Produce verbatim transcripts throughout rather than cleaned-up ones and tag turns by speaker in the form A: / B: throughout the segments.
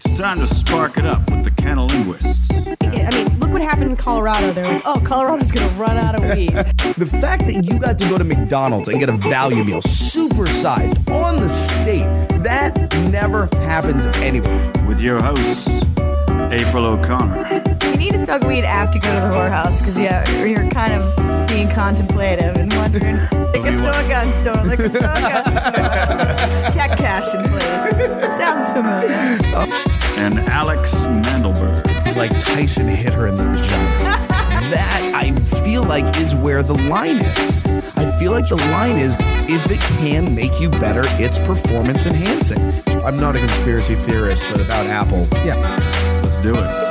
A: It's time to spark it up with the Canalinguists.
B: I mean, look what happened in Colorado. They're like, oh, Colorado's going to run out of weed.
C: The fact that you got to go to McDonald's and get a value meal supersized on the state, that never happens anywhere.
A: With your hosts, April O'Connor.
B: You need to smoke weed after you go to the whorehouse because yeah, you're kind of being contemplative and wondering, like a store gun store, like a store gun store. Check cashing, please. Sounds familiar.
A: And Alex Mandelberg.
C: It's like Tyson hit her in the vagina. That, I feel like, is where the line is. I feel like the line is, if it can make you better, it's performance enhancing. I'm not a conspiracy theorist, but about Apple, yeah.
A: Let's do it.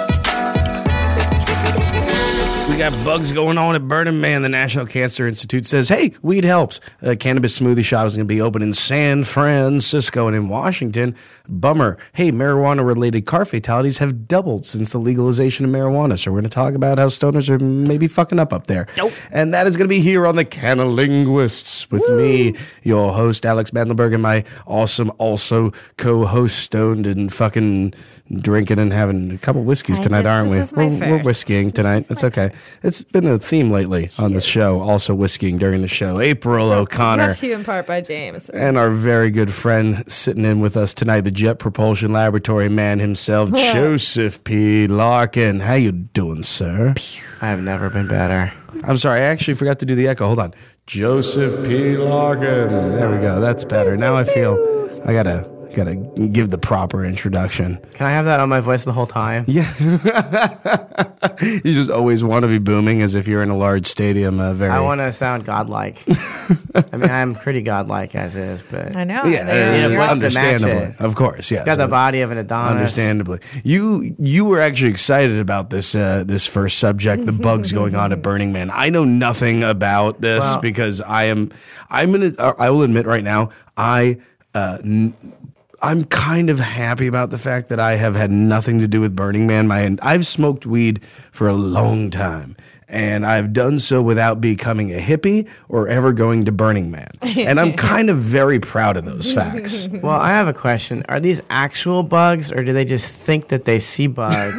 C: We got bugs going on at Burning Man. The National Cancer Institute says, hey, weed helps. A cannabis smoothie shop is going to be open in San Francisco and in Washington. Bummer. Hey, marijuana-related car fatalities have doubled since the legalization of marijuana. So we're going to talk about how stoners are maybe fucking up up there. Nope. And that is going to be here on the Canalinguists with Woo. me, your host, Alex Mandelberg, and my awesome, also co-host, stoned and fucking drinking and having a couple whiskeys
B: I
C: tonight,
B: did,
C: aren't we?
B: this is my
C: We're,
B: first.
C: we're whiskeying tonight. That's okay. First. It's been a theme lately on the show, also whiskeying during the show. April O'Connor.
B: Brought to you in part by James.
C: And our very good friend sitting in with us tonight, the Jet Propulsion Laboratory man himself, Joseph P. Larkin. How you doing, sir?
D: I have never been better.
C: I'm sorry, I actually forgot to do the echo. Hold on. Joseph P. Larkin. There we go. That's better. Now I feel I gotta gotta give the proper introduction.
D: Can I have that on my voice the whole time?
C: Yeah. You just always want to be booming as if you're in a large stadium. Uh, very.
D: I want to sound godlike. I mean, I'm pretty godlike as is, but
B: I know.
C: Yeah,
B: They're-
C: uh,
D: you're-
C: understandably,
D: match it.
C: of course, yes.
D: got the body of an Adonis.
C: Understandably, you you were actually excited about this uh, this first subject, the bugs going on at Burning Man. I know nothing about this
D: Well-
C: because I am I'm gonna uh, I will admit right now I. Uh, n- I'm kind of happy about the fact that I have had nothing to do with Burning Man. My I've smoked weed for a long time, and I've done so without becoming a hippie or ever going to Burning Man. And I'm kind of very proud of those facts.
D: Well, I have a question. Are these actual bugs, or do they just think that they see bugs?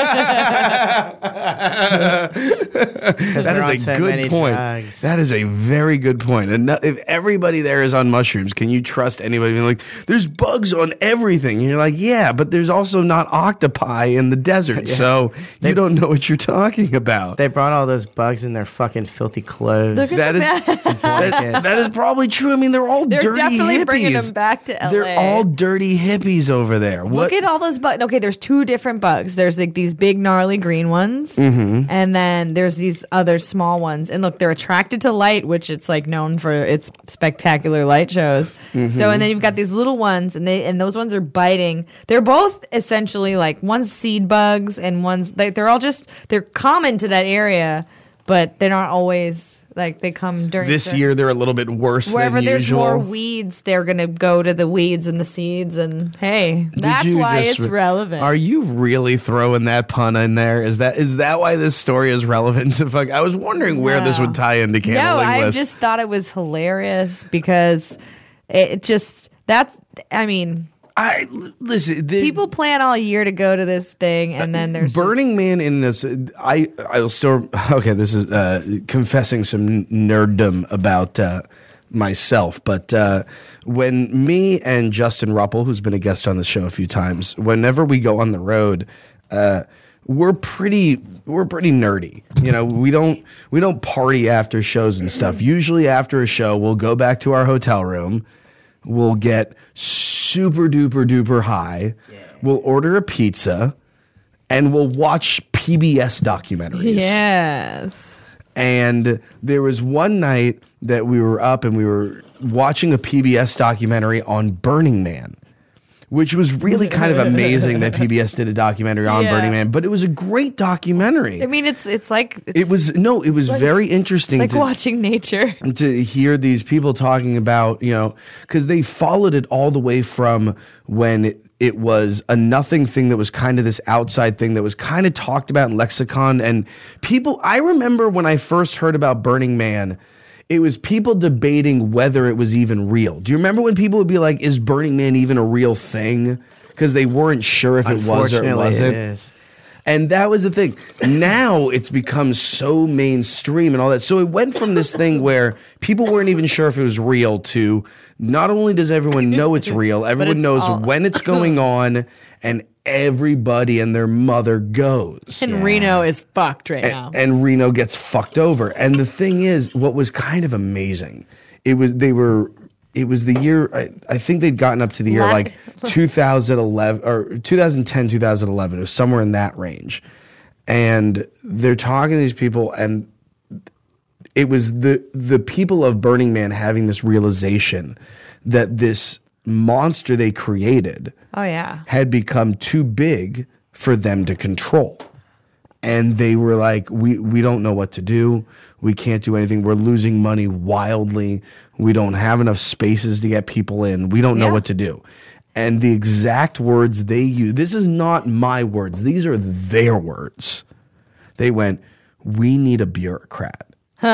C: That is a good point.
D: Drugs.
C: That is a very good point. And no, if everybody there is on mushrooms, can you trust anybody being like, there's bugs on everything? And you're like, yeah, but there's also not octopi in the desert,
D: Yeah.
C: so
D: They-
C: you don't know what you're talking about.
D: They brought all those bugs in their fucking filthy clothes.
B: Look at
C: That is
B: that.
C: that, that is probably true. I mean, they're all
B: They're
C: dirty
B: definitely
C: hippies.
B: bringing them back to L A.
C: They're all dirty hippies over there. What?
B: Look at all those bugs. Okay, there's two different bugs. There's like these big gnarly green ones,
C: Mm-hmm.
B: and then there's these other small ones. And look, they're attracted to light, which it's like known for its spectacular light shows.
C: Mm-hmm.
B: So, and then you've got these little ones, and they and those ones are biting. They're both essentially like one's seed bugs, and one's they, they're all just they're common to that area, but they're not always. Like they come during
C: This
B: certain-
C: year, they're a little bit worse
B: wherever
C: than
B: there's
C: usual.
B: more weeds, they're gonna go to the weeds and the seeds, and hey,
C: Did
B: that's
C: you
B: why
C: just
B: it's
C: re-
B: relevant.
C: Are you really throwing that pun in there? Is that is that why this story is relevant to fuck? I was wondering where this
B: No.
C: would tie into
B: No, I
C: Canalinguists.
B: just thought it was hilarious because it, it just that. I mean,
C: I listen. The,
B: people plan all year to go to this thing, and then there's
C: Burning Man in this. I I'll still okay. This is uh, confessing some nerddom about uh, myself, but uh, when me and Justin Ruppel, who's been a guest on the show a few times, whenever we go on the road. Uh, We're pretty, we're pretty nerdy. You know, we don't, we don't party after shows and stuff. Usually, after a show, we'll go back to our hotel room. We'll get super duper duper high. Yeah. We'll order a pizza, and we'll watch P B S documentaries.
B: yes.
C: And there was one night that we were up and we were watching a P B S documentary on Burning Man, which was really kind of amazing that P B S did a documentary on
B: Yeah.
C: Burning Man. But it was a great documentary.
B: I mean, it's it's like it's,
C: It was no, it was
B: like-
C: very interesting
B: like
C: to
B: watching nature.
C: to hear these people talking about, you know, because they followed it all the way from when it, it was a nothing thing that was kind of this outside thing that was kind of talked about in lexicon. And people, I remember when I first heard about Burning Man, it was people debating whether it was even real. Do you remember when people would be like, is Burning Man even a real thing? because they weren't sure if it was or it
D: Unfortunately,
C: wasn't.
D: it is.
C: And that was the thing. Now it's become so mainstream and all that. So it went from this thing where people weren't even sure if it was real to not only does everyone know it's real, everyone
B: it's
C: knows
B: all-
C: when it's going on, and everybody and their mother goes.
B: And Reno is fucked right now.
C: And, and Reno gets fucked over. And the thing is, what was kind of amazing, it was they were it was the year I, I think they'd gotten up to the year
B: La-
C: like two thousand eleven or twenty ten, two thousand eleven. It was somewhere in that range. And they're talking to these people, and it was the the people of Burning Man having this realization that this monster they created
B: Oh, yeah.
C: had become too big for them to control. And they were like, we, we don't know what to do. We can't do anything. We're losing money wildly. We don't have enough spaces to get people in. We don't know
B: Yeah.
C: what to do. And the exact words they use, this is not my words. These are their words. They went, we need a bureaucrat.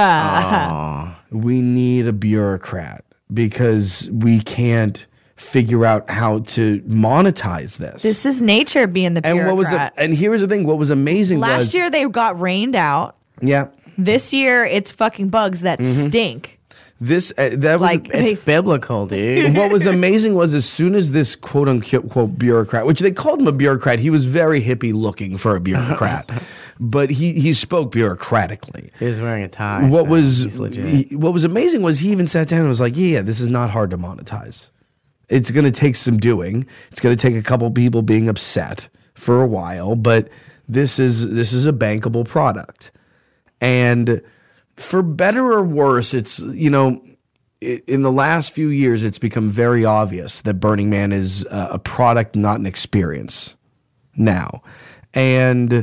C: We need a bureaucrat because we can't figure out how to monetize this.
B: This is nature being the
C: and
B: bureaucrat.
C: what was the, and here's the thing, what was amazing
B: Last
C: was
B: year they got rained out.
C: yeah,
B: This year it's fucking bugs that
C: Mm-hmm.
B: stink.
C: this uh, that was
B: Like-
D: It's biblical, dude.
C: what was amazing was as soon as this quote unquote bureaucrat, which they called him a bureaucrat, he was very hippie looking for a bureaucrat, but he he spoke bureaucratically.
D: He was wearing a tie.
C: What
D: so
C: was
D: he's legit.
C: he- what was amazing was he even sat down and was like, yeah, yeah, this is not hard to monetize. It's going to take some doing. It's going to take a couple people being upset for a while, but this is this is a bankable product. And for better or worse, it's, you know, i- in the last few years, it's become very obvious that Burning Man is uh, a product, not an experience now. And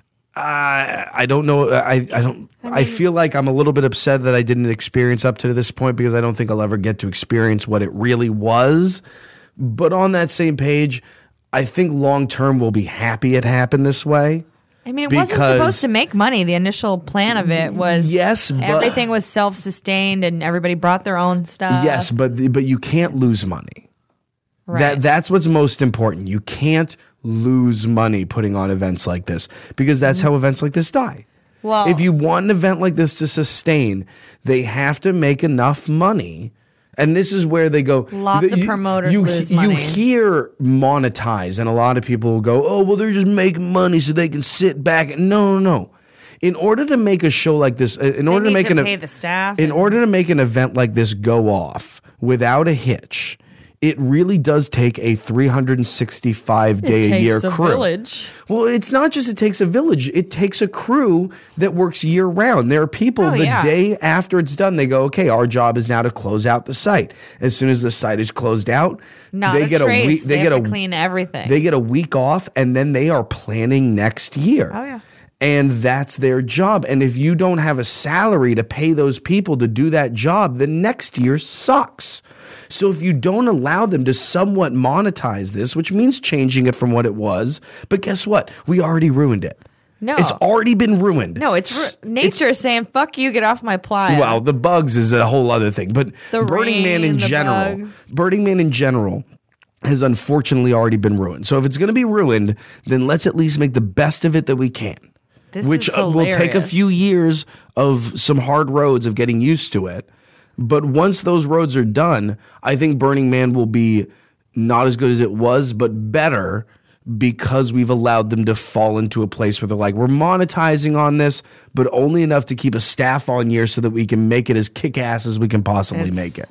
C: I I don't know. I, I don't. I, feel like I'm a little bit upset that I didn't experience up to this point because I don't think I'll ever get to experience what it really was. But on that same page, I think long term we'll be happy it happened this way.
B: I mean, it wasn't
C: Because-
B: supposed to make money. The initial plan of it was
C: Yes, but-
B: everything was self-sustained and everybody brought their own stuff.
C: Yes, but the, but you can't lose money.
B: right.
C: That that's what's most important. You can't lose money putting on events like this because that's how events like this die.
B: Well-
C: if you want an event like this to sustain, they have to make enough money. And this is where they go.
B: Lots
C: the-
B: of promoters
C: you,
B: lose
C: you
B: money.
C: hear monetize, and a lot of people will go, "Oh, well, they're just making money so they can sit back." No, no, no. In order to make a show like this, uh, in order
B: need
C: to make
B: to
C: an
B: pay the staff
C: in
B: and-
C: order to make an event like this go off without a hitch, it really does take a three hundred sixty-five day a year crew.
B: village.
C: Well, it's not just it takes a village, it takes a crew that works year round. There are people
B: Oh,
C: the
B: yeah.
C: day after it's done, they go, okay, our job is now to close out the site. As soon as the site is closed out,
B: Not
C: they
B: a
C: get
B: trace.
C: a week
B: They
C: they, get
B: have
C: a
B: to clean everything.
C: They get a week off and then they are planning next year.
B: Oh, yeah.
C: And that's their job. And if you don't have a salary to pay those people to do that job, the next year sucks. So if you don't allow them to somewhat monetize this, which means changing it from what it was, but guess what? We already ruined it.
B: No.
C: It's already been ruined.
B: No, it's ru- nature is saying, fuck you, get off my playa.
C: Well, the bugs is a whole other thing, but
B: The
C: Burning Man in
B: rain, the
C: general,
B: bugs.
C: Burning Man in general has unfortunately already been ruined. So if it's going to be ruined, then let's at least make the best of it that we can.
B: This
C: which
B: is
C: uh, will take a
B: hilarious.
C: few years of some hard roads of getting used to it. But once those roads are done, I think Burning Man will be not as good as it was, but better because we've allowed them to fall into a place where they're like, we're monetizing on this, but only enough to keep a staff on year so that we can make it as kick-ass as we can possibly
B: It's-
C: make it.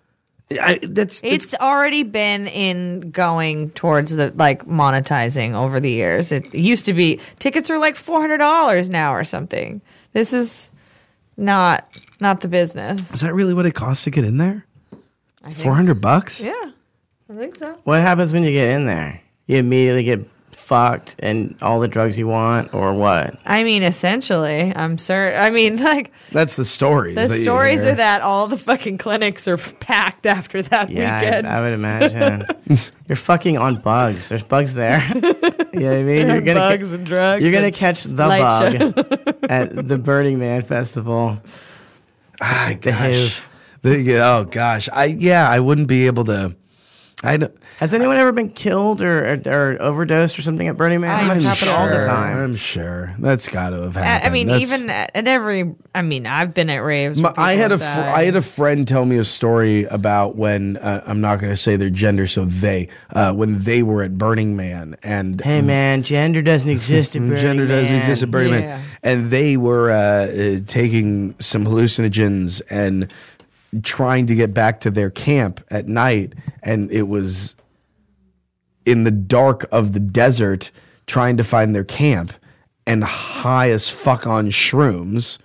C: I, that's, that's
B: It's already been in going towards the like monetizing over the years. It used to be tickets are like four hundred dollars now or something. This is not not the business.
C: is that really what it costs to get in there? Four hundred bucks?
B: Yeah, I think so.
D: What happens when you get in there? You immediately get fucked and all the drugs you want, or what?
B: I mean, essentially, I'm certain. I mean, like
C: That's the stories. that
B: the
C: you
B: stories
C: hear.
B: are that all the fucking clinics are packed after that
D: Yeah,
B: weekend.
D: I, I would imagine. You're fucking on bugs. There's bugs there. You know what I mean? You're gonna
B: bugs
D: ca-
B: and drugs.
D: You're gonna
B: and
D: catch the
B: light
D: bug at the Burning Man Festival.
C: Ah,
D: The
C: gosh.
D: Hiv.
C: The- yeah, oh gosh, I yeah, I wouldn't be able to. I don't,
D: Has anyone ever been killed or, or, or overdosed or something at Burning Man? It must
C: I'm
D: happen
C: sure,
D: all the time.
C: I'm sure that's got to have
E: I,
C: happened.
E: I mean,
C: That's-
E: even at, at every. I mean, I've been at raves.
C: My,
E: where
C: I had a
E: people
C: fr-
E: died.
C: I had a friend tell me a story about when uh, I'm not going to say their gender, so they uh, when they were at Burning Man and
D: Hey man, gender doesn't exist at Burning
C: gender
D: Man.
C: doesn't exist at Burning
E: Yeah.
C: Man, and they were uh, uh, taking some hallucinogens and trying to get back to their camp at night, and it was in the dark of the desert trying to find their camp and high as fuck on shrooms.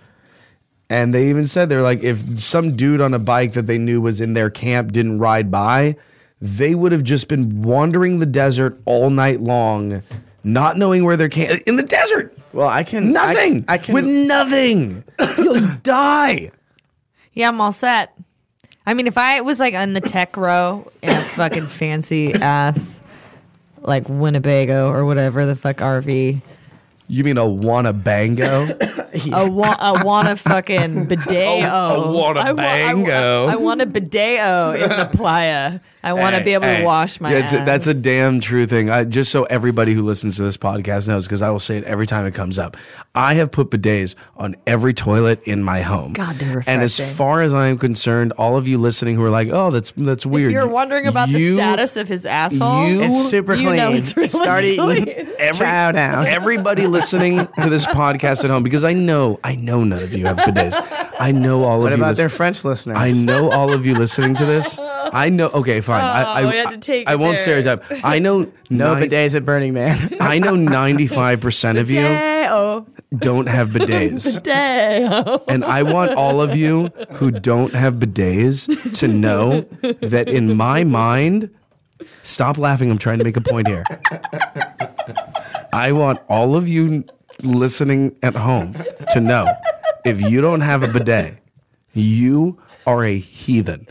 C: And they even said, they're like, if some dude on a bike that they knew was in their camp didn't ride by, they would have just been wandering the desert all night long, not knowing where their camp, in the desert.
D: Well, I can
C: Nothing.
D: I, I can
C: With nothing. You'll die.
E: Yeah, I'm all set. I mean, if I was like on the tech row in a fucking fancy ass, like Winnebago or whatever the fuck R V,
C: You mean a wannabango?
E: I want, I want a fucking bidet.
C: A- a want a
E: I wa- I wa-
C: bango.
E: I want a bidet in the playa. I want to be able to wash my
C: Yeah, it's a-
E: ass.
C: that's a damn true thing. I, just so everybody who listens to this podcast knows, because I will say it every time it comes up. I have put bidets on every toilet in my home.
E: God, they're
C: And as
E: refreshing.
C: far as I'm concerned, all of you listening who are like, "Oh, that's that's weird."
E: If you're wondering about
C: you-
E: the status of his asshole,
C: you-
D: It's super
E: You
D: clean.
E: know it's really
D: Start eating.
E: clean.
C: Every,
D: Chow down.
C: Everybody listening to this podcast at home, because I know, I know none of you have bidets. I know all
D: What
C: of you.
D: about
C: listen-
D: their French listeners?
C: I know all of you listening to this. I know. Okay, fine. I, I,
E: Oh, we had to take
C: I, I
E: it
C: won't
E: there.
C: stereotype. I know.
D: no
C: nine-
D: bidets at Burning Man.
C: I know ninety-five percent of you
E: Bidet-o,
C: don't have bidets.
E: bidet-o.
C: And I want all of you who don't have bidets to know that in my mind, stop laughing. I'm trying to make a point here. I want all of you listening at home to know if you don't have a bidet, you are a heathen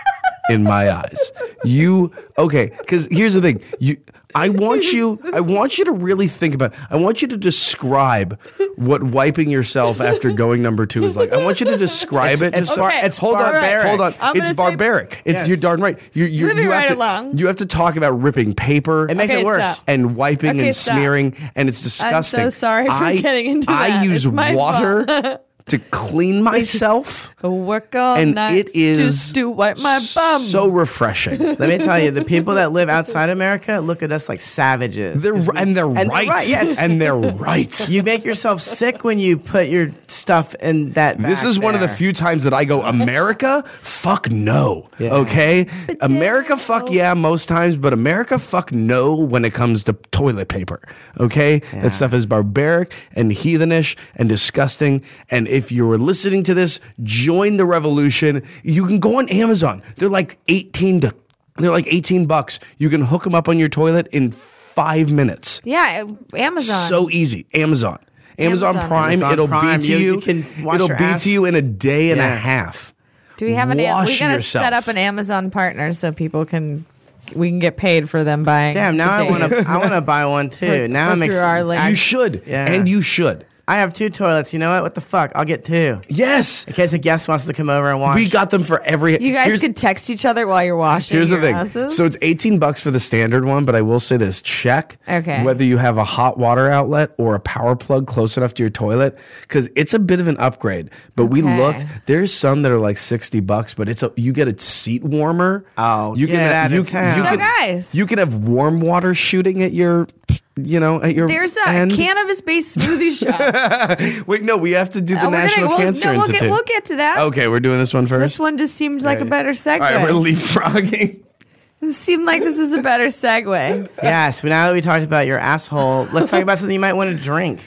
C: in my eyes. You okay, because here's the thing. You I want you I want you to really think about I want you to describe what wiping yourself after going number two is like. I want you to describe it.
D: it's
C: to
D: bar-
E: Okay,
D: it's
C: hold on,
D: barbaric.
C: hold on.
E: I'm
C: It's
E: gonna say-
C: barbaric. It's
D: Yes.
C: you're darn right. You you,
E: Moving
C: you have
E: right
C: to,
E: along.
C: You have to talk about ripping paper.
D: It makes
E: Okay,
D: it worse.
E: stop.
C: And wiping
E: Okay,
C: and
E: stop.
C: smearing, and it's disgusting.
E: I'm so sorry for
C: I,
E: getting into
C: I
E: that.
C: use
E: It's my
C: water
E: fault.
C: to clean myself,
E: I work all
C: and
E: night
C: it is
E: just to wipe my bum.
C: so refreshing.
D: Let me tell you, the people that live outside America look at us like savages.
C: They're
D: 'Cause we-
C: and they're
D: and they're
C: right.
D: right, yes.
C: And they're right.
D: You make yourself sick when you put your stuff in that.
C: This
D: back
C: is one of the
D: there.
C: few times that I go, America, fuck no.
D: Yeah.
C: Okay? America, fuck yeah, most times, but America, fuck no when it comes to toilet paper. Okay? That stuff is barbaric and heathenish and disgusting. And if you're listening to this, join the revolution. You can go on Amazon. They're like eighteen to they're like eighteen bucks. You can hook them up on your toilet in five minutes.
E: yeah, Amazon.
C: So easy. Amazon. Amazon,
E: Amazon.
C: Prime,
D: Amazon
C: it'll
D: Prime,
C: be to
D: you-
C: you.
D: you can wash
C: it'll
D: your
C: be
D: ass.
C: to you in a day and a
D: Yeah.
C: half.
E: Do we have an? Am-
C: Wash
E: we gotta
C: yourself.
E: set up an Amazon partner so people can we can get paid for them buying.
D: Damn! Now I
E: bidets.
D: want to. I want to buy one too.
E: For-
D: now
E: for
D: I'm
E: through
D: ex-
E: our link.
D: I-
C: You should.
D: Yeah.
C: And you should.
D: I have two toilets. You know what? What the fuck? I'll get two
C: Yes.
D: in case a guest wants to come over and wash.
C: We got them for every
E: You guys
C: here's-
E: could text each other while you're washing.
C: Here's the
E: your
C: thing.
E: asses?
C: So it's eighteen bucks for the standard one, but I will say this: check
E: Okay.
C: whether you have a hot water outlet or a power plug close enough to your toilet, because it's a bit of an upgrade. But we
E: Okay.
C: looked. There's some that are like sixty bucks, but it's a you get a seat warmer.
D: Oh,
C: you
D: get
C: can
D: out
C: you,
D: of
C: can-
D: town.
C: you
E: So
C: can
E: guys-
C: you can have warm water shooting at your, you know, at your.
E: There's a
C: end.
E: cannabis-based smoothie shop.
C: Wait, no, we have to do the
E: Uh, we're gonna-
C: National
E: we'll-
C: Cancer
E: no, we'll
C: Institute.
E: Get, we'll get to that.
C: Okay, we're doing this one first.
E: This one just seems like a better segue.
C: All right, we're leapfrogging.
E: It seemed like this is a better segue.
D: Yeah. So now that we talked about your asshole, let's talk about something you might want to drink.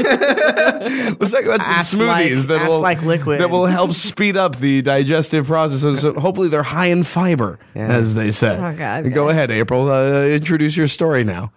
C: Let's talk about some
D: Ass-like-
C: smoothies that will
D: ass-like liquid.
C: that will help speed up the digestive process. So, so hopefully, they're high in fiber,
D: Yeah.
C: as they say.
E: Oh, God,
C: Go
E: guys.
C: ahead, April. Uh, introduce your story now.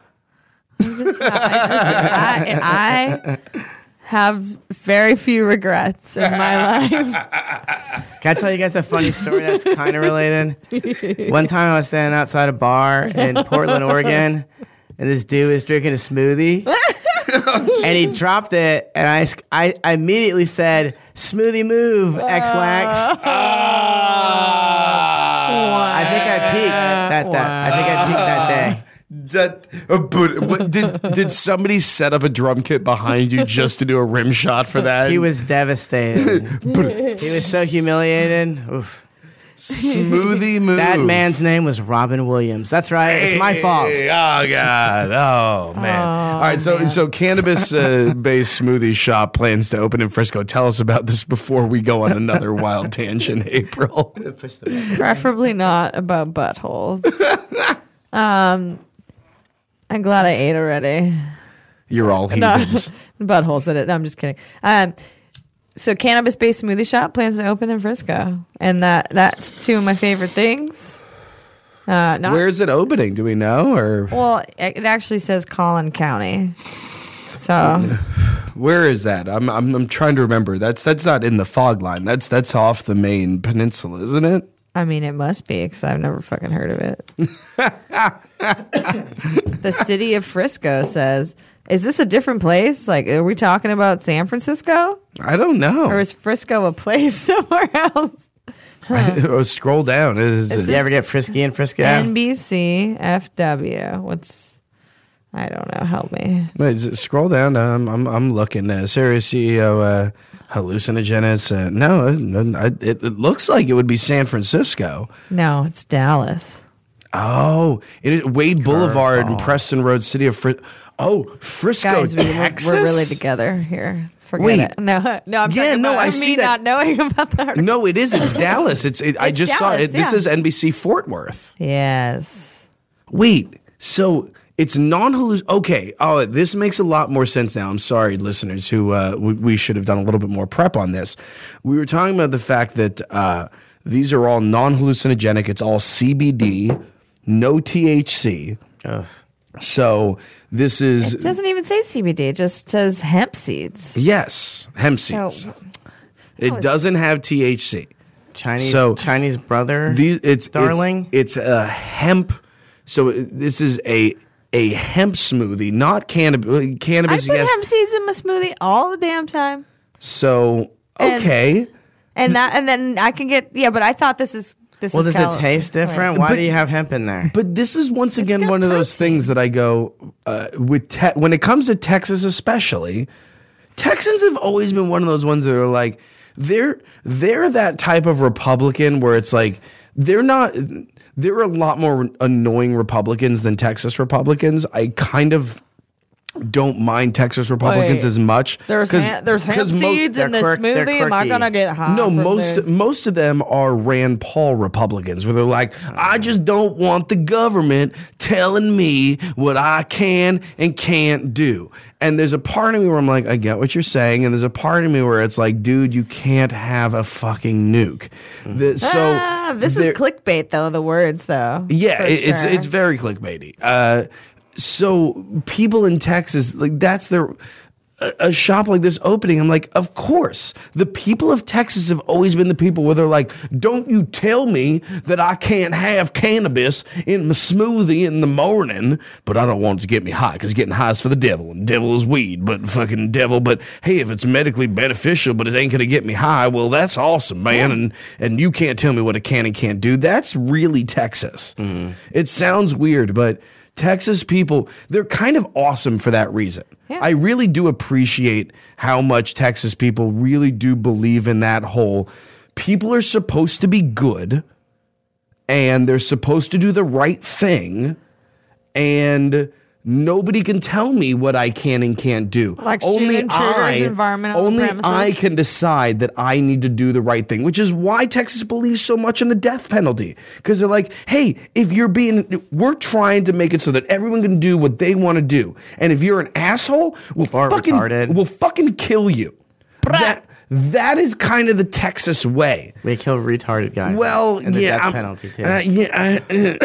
E: I, I have very few regrets in my life.
D: Can I tell you guys a funny story that's kind of related? One time I was standing outside a bar in Portland, Oregon, and this dude was drinking a smoothie, and he dropped it, and I, sc- I, I immediately said, "Smoothie move, X-Lax." I think I peaked that, that. I think I peaked that day.
C: That, uh, but what, did did somebody set up a drum kit behind you just to do a rim shot for that?
D: He was devastated. he was so humiliated. Oof.
C: Smoothie move.
D: That man's name was Robin Williams. That's right. It's my fault.
C: Hey, oh God. Oh man.
E: Oh,
C: All right. So
E: man.
C: so cannabis uh, based smoothie shop plans to open in Frisco. Tell us about this before we go on another wild tangent, April.
E: Preferably not about buttholes. um, I'm glad I ate already.
C: You're all
E: No,
C: heathens.
E: buttholes in it. No, I'm just kidding. Um, so cannabis-based smoothie shop plans to open in Frisco, and that that's two of my favorite things. Uh, not,
C: Where is it opening? Do we know? Or
E: Well, it it actually says Collin County. So
C: where is that? I'm I'm I'm trying to remember. That's that's not in the fog line. That's that's off the main peninsula, isn't it?
E: I mean, it must be because I've never fucking heard of it. The city of Frisco says, is this a different place? Like, are we talking about San Francisco?
C: I don't know.
E: Or is Frisco a place somewhere else?
C: Oh, scroll down. Is,
E: Is
C: is,
D: Did you ever get frisky in Frisco?
E: N B C F W. What's, I don't know. Help me.
C: wait, is it- scroll down. Um, I'm I'm looking. Uh, Serious C E O uh, hallucinogens. Uh, no, it, it, it looks like it would be San Francisco.
E: No, it's Dallas.
C: Oh, it is Wade Boulevard and Preston Road, city of Frisco. Oh, Frisco,
E: Guys, we, we're,
C: Texas.
E: we're really together here. Forget
C: Wait.
E: it. No, no, I'm
C: Yeah,
E: talking
C: no,
E: about
C: I
E: me
C: see that.
E: not knowing about that.
C: No, it is. It's Dallas. It's. It, I
E: It's
C: just saw
E: Dallas,
C: it. This
E: yeah.
C: is N B C Fort Worth.
E: Yes.
C: Wait, so it's non-halluc. Okay. Oh, this makes a lot more sense now. I'm sorry, listeners, who uh, we, we should have done a little bit more prep on this. We were talking about the fact that uh, these are all non-hallucinogenic. It's all C B D, no T H C.
D: Ugh.
C: So this is
E: It doesn't even say C B D. It just says hemp seeds.
C: yes, hemp
E: So,
C: seeds. It
E: was-
C: doesn't have T H C.
D: Chinese
C: So-
D: Chinese brother.
C: These, it's
D: Darling?
C: It's, it's a hemp. So it- this is a a hemp smoothie, not cannabis.
E: I
C: Cannabis,
E: put
C: yes.
E: hemp seeds in my smoothie all the damn time.
C: So
E: And-
C: okay,
E: And that, and then I can get yeah, but I thought this is this.
D: well,
E: is
D: does
E: Cali-
D: it taste different? Why
C: But-
D: do you have hemp in there?
C: but this is once again
E: got
C: one of those
E: protein.
C: things that I go uh, with. Te- when it comes to Texas, especially, Texans have always been one of those ones that are like they're they're that type of Republican where it's like they're not. There are a lot more annoying Republicans than Texas Republicans. I kind of don't mind Texas Republicans
E: Wait.
C: as much.
E: There's
C: 'cause-
E: ha- there's hemp
C: 'cause mo-
E: seeds in
D: they're
E: this
D: quirk- they're
E: smoothie. Am I
D: quirky.
E: gonna get high?
C: No,
E: from
C: most
E: this?
C: most of them are Rand Paul Republicans, where they're like, I just don't want the government telling me what I can and can't do. And there's a part of me where I'm like, I get what you're saying, and there's a part of me where it's like, dude, you can't have a fucking nuke. The- so
E: Ah, this is
C: there-
E: clickbait though. The words though.
C: yeah,
E: For
C: it, it's
E: sure.
C: it's very clickbaity. Uh, so people in Texas, like that's their a, a shop like this opening. I'm like, of course, the people of Texas have always been the people where they're like, don't you tell me that I can't have cannabis in my smoothie in the morning, but I don't want it to get me high because getting high is for the devil and devil is weed, but fucking devil. But hey, if it's medically beneficial, but it ain't gonna get me high, well, that's awesome, man. And and you can't tell me what it can and can't do. That's really Texas. It sounds weird, but Texas people, they're kind of awesome for that reason.
E: Yeah.
C: I really do appreciate how much Texas people really do believe in that whole people are supposed to be good and they're supposed to do the right thing and nobody can tell me what I can and can't do.
E: Like
C: only
E: shooting intruders,
C: I,
E: environmental
C: only
E: premises.
C: I can decide that I need to do the right thing, which is why Texas believes so much in the death penalty. Because they're like, hey, if you're being, we're trying to make it so that everyone can do what they want to do. And if you're an asshole, we'll
D: Or
C: fucking,
D: retarded.
C: we'll fucking kill you. That, that is kind of the Texas way.
D: We kill retarded guys.
C: Well,
D: and the
C: yeah,
D: death
C: I'm,
D: penalty too.
C: uh, yeah.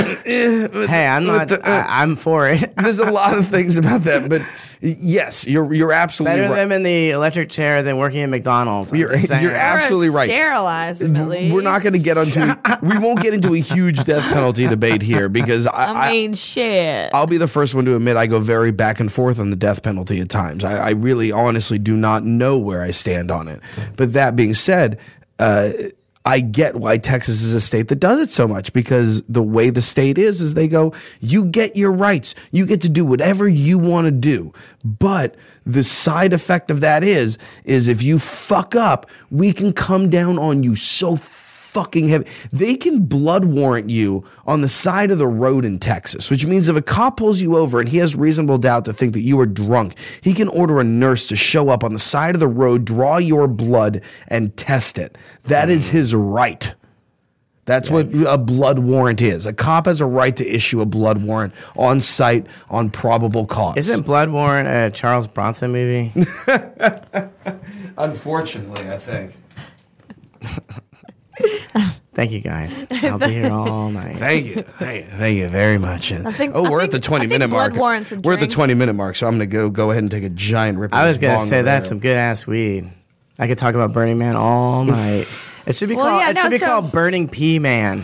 C: I-
D: hey, I'm not.
C: the- uh,
D: I, I'm for it.
C: there's a lot of things about that, but yes, you're you're absolutely
D: Better
C: right.
D: them in the electric chair than working at McDonald's. I'm
C: You're-
D: just saying.
C: you're ab- absolutely right.
E: Sterilize them at least.
C: We're not going to get onto. We won't get into a huge death penalty debate here because I,
E: I
C: I,
E: mean, shit.
C: I'll be the first one to admit I go very back and forth on the death penalty at times. I, I really, honestly, do not know where I stand on it. But that being said, uh, I get why Texas is a state that does it so much, because the way the state is, is they go, you get your rights. You get to do whatever you want to do. But the side effect of that is, is if you fuck up, we can come down on you so fucking heavy. They can blood warrant you on the side of the road in Texas, which means if a cop pulls you over and he has reasonable doubt to think that you are drunk, he can order a nurse to show up on the side of the road, draw your blood, and test it. That is his right. That's what a blood warrant is. A cop has a right to issue a blood warrant on site on probable cause.
D: Isn't Blood Warrant a Charles Bronson movie?
C: Unfortunately, I think.
D: Thank you, guys. I'll be here all night.
C: Thank you. Thank you, thank you very much. And-
E: think-
C: oh,
E: I
C: we're
E: think-
C: at the twenty
E: I think
C: minute
E: blood
C: mark.
E: warrants a
C: We're at the
E: drink.
C: twenty minute mark, so I'm going to go go ahead and take a giant rip. of
D: I was
C: this
D: gonna
C: bong
D: say
C: over
D: that's
C: there.
D: some good ass weed. I could talk about Burning Man all night. It should be
E: Well,
D: called.
E: yeah,
D: it
E: no,
D: should be
E: so-
D: called Burning Pea Man.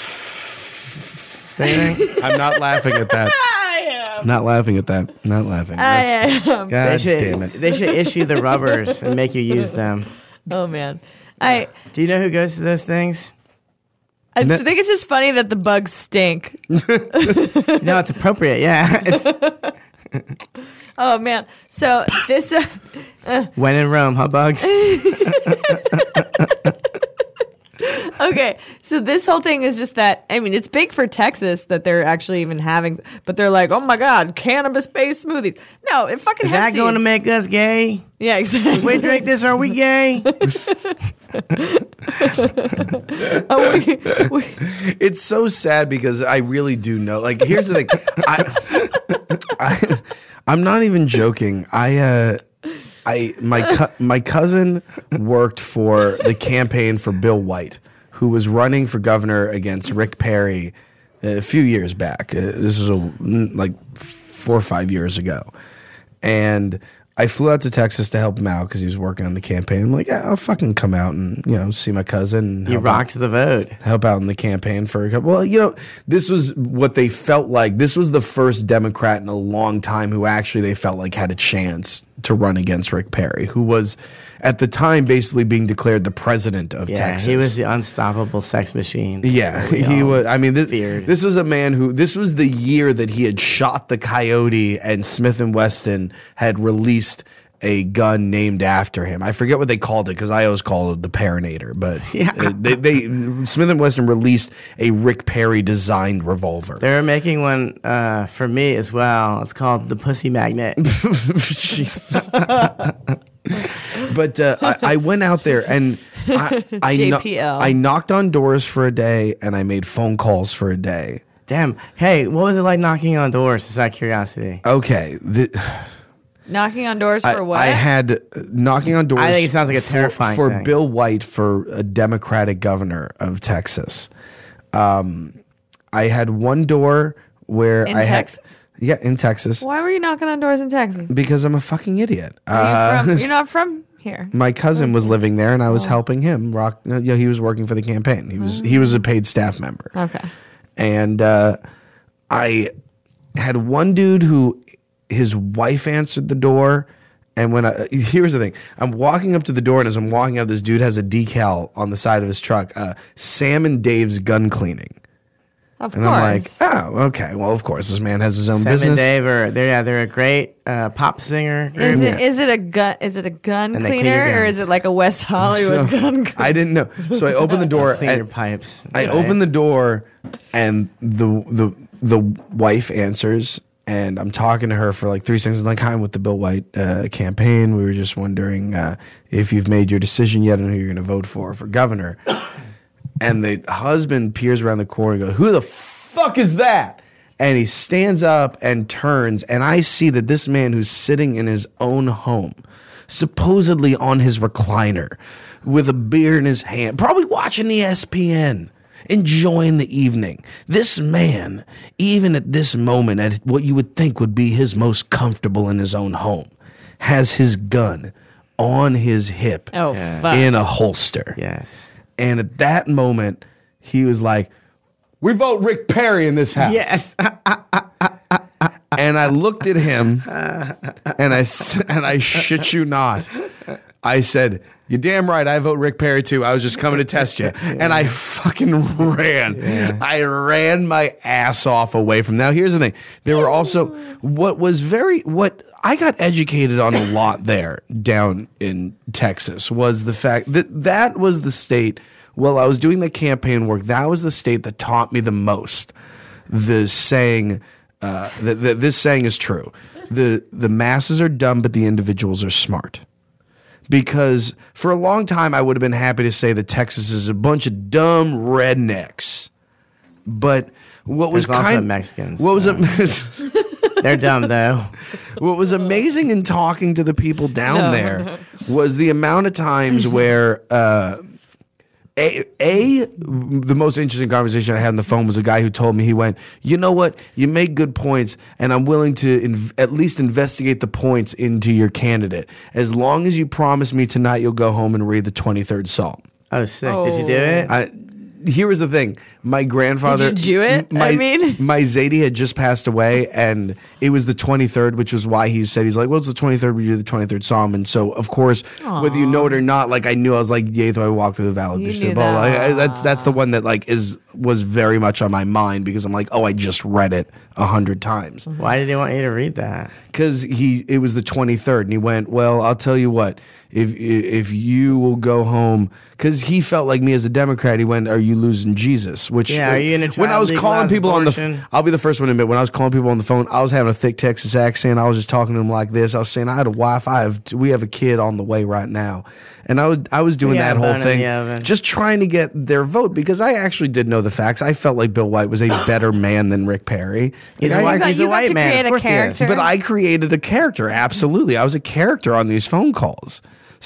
D: Don't you think?
C: I'm not laughing at that. Not laughing at that. Not laughing. That's-
E: I am.
C: God
D: They should.
C: damn it.
D: They should issue the rubbers and make you use them.
E: Oh man, I
D: Do you know who goes to those things?
E: I just think it's just funny that the bugs stink.
D: No, it's appropriate. Yeah. It's
E: Oh man, so this. Uh,
D: when in Rome, huh, Bugs?
E: Okay, so this whole thing is just that, I mean, it's big for Texas that they're actually even having, but they're like, oh my God, cannabis-based smoothies. No, it fucking
D: Is that going to make us gay?
E: Yeah, exactly.
D: If we drink this, are we gay?
E: Oh, we, we,
C: It's so sad because I really do know. Like, here's the thing. I, I, I'm not even joking. I, uh, I, my, co- my cousin worked for the campaign for Bill White, who was running for governor against Rick Perry a few years back. Uh, this is a, like four or five years ago. And I flew out to Texas to help him out because he was working on the campaign. I'm like, yeah, I'll fucking come out and, you know, see my cousin. And
D: You
C: help
D: rocked
C: out,
D: the vote.
C: help out in the campaign for a couple. Well, you know, this was what they felt like. This was the first Democrat in a long time who actually they felt like had a chance to run against Rick Perry, who was at the time basically being declared the president of
D: Yeah,
C: Texas.
D: he was the unstoppable sex machine.
C: Yeah,
D: that we
C: he
D: all
C: was. I mean, this,
D: feared.
C: this was a man who. This was the year that he had shot the coyote, and Smith and Wesson had released a gun named after him. I forget what they called it because I always called it the Parinator. But
D: Yeah.
C: uh, they, they Smith and Wesson released a Rick Perry designed revolver.
D: They're making one uh, for me as well. It's called the Pussy Magnet.
C: Jesus. But uh, I, I went out there and I, I, kno-
E: J P L.
C: I knocked on doors for a day and I made phone calls for a day.
D: Damn. Hey, what was it like knocking on doors? Just out of curiosity.
C: Okay. The,
E: knocking on doors for
C: I,
E: what?
C: I had uh, knocking on doors.
D: I think it sounds like a
C: for-
D: terrifying
C: for
D: thing.
C: Bill White for a Democratic governor of Texas. Um, I had one door where
E: In
C: I
E: Texas?
C: had yeah in Texas
E: Why were you knocking on doors in Texas?
C: because I'm a fucking idiot.
E: Are you
C: Uh,
E: from, you're not from here.
C: my cousin was living there and I
E: Oh.
C: was helping him rock. You know, he was working for the campaign. He was he was a paid staff member.
E: Okay.
C: And uh, I had one dude who his wife answered the door. And when I, here's the thing, I'm walking up to the door, and as I'm walking up, this dude has a decal on the side of his truck, uh, Sam and Dave's Gun Cleaning.
E: Of
C: And
E: course.
C: I'm like, oh, okay. Well, of course, this man has his own
D: Sam and
C: business.
D: Dave are they're yeah they're a great uh, pop singer. group.
E: Is it is it a gun is it a gun
D: And they clean your
E: cleaner or
D: guns.
E: is it like a West Hollywood
C: So,
E: gun cleaner?
C: I didn't know. So I opened the door.
D: Clean your
C: and
D: pipes.
C: I
D: Right.
C: open the door, and the the the wife answers, and I'm talking to her for like three seconds. Like, hi, I'm with the Bill White uh, campaign. We were just wondering uh, if you've made your decision yet on who you're going to vote for for governor. And the husband peers around the corner and goes, "Who the fuck is that?" And he stands up and turns, and I see that this man who's sitting in his own home, supposedly on his recliner, with a beer in his hand, probably watching the S P N, enjoying the evening. This man, even at this moment, at what you would think would be his most comfortable in his own home, has his gun on his hip
E: Oh,
D: Yeah.
E: fuck.
C: in a holster.
D: Yes.
C: And at that moment, he was like, "We vote Rick Perry in this house."
D: Yes.
C: And I looked at him, and I s- and I shit you not, I said, "You're damn right. I vote Rick Perry too. I was just coming to test you," and I fucking ran. Yeah. I ran my ass off away from. Now, here's the thing: there were also what was very what I got educated on a lot there down in Texas was the fact that that was the state. While I was doing the campaign work, that was the state that taught me the most. The saying uh, that, that this saying is true: the the masses are dumb, but the individuals are smart. Because for a long time, I would have been happy to say that Texas is a bunch of dumb rednecks. But what was
D: There's
C: kind
D: also Mexicans.
C: What was
D: so.
C: it?
D: They're dumb though.
C: What was amazing in talking to the people down
E: No.
C: there was the amount of times where. Uh, A, a, the most interesting conversation I had on the phone was a guy who told me, he went, "You know what? You make good points, and I'm willing to inv- at least investigate the points into your candidate. As long as you promise me tonight you'll go home and read the twenty-third Psalm."
D: Oh, sick. Did you do it?
C: I, here was the thing. My grandfather...
E: Did you do it?
C: My,
E: I mean-
C: my Zadie had just passed away, and it was the twenty-third, which was why he said, he's like, "Well, it's the twenty-third, we do the twenty-third Psalm." And so, of course,
E: Aww.
C: whether you know it or not, like, I knew, I was like, "Yea, though I walk through the valley
E: You
C: of the
E: knew
C: shadow of death."
E: that.
C: Like, I- that's, that's the one that, like, is was very much on my mind because I'm like, oh, I just read it a hundred times.
D: Why did he want you to read that?
C: Because he, it was the twenty-third, and he went, "Well, I'll tell you what, if if you will go home," because he felt like me as a Democrat. He went, "Are you losing Jesus?" Which
D: Yeah, are you gonna try
C: when I was
D: to
C: calling
D: legalize
C: people on the,
D: abortion?
C: f- I'll be the first one to admit, when I was calling people on the phone, I was having a thick Texas accent. I was just talking to them like this. I was saying, "I had a wife. I have, we have a kid on the way right now," and I would, I was doing
D: We got
C: that
D: a
C: whole
D: bone in
C: thing,
D: the oven.
C: just trying to get their vote because I actually did know the facts. I felt like Bill White was a better man than Rick Perry.
D: He's
C: Like,
D: a
C: I-
D: white,
E: got-
D: he's
E: you
D: a
E: got
D: white
E: to
D: man.
E: create
D: Of
E: a
D: course he is.
E: character.
C: But I created a character. Absolutely. I was a character on these phone calls.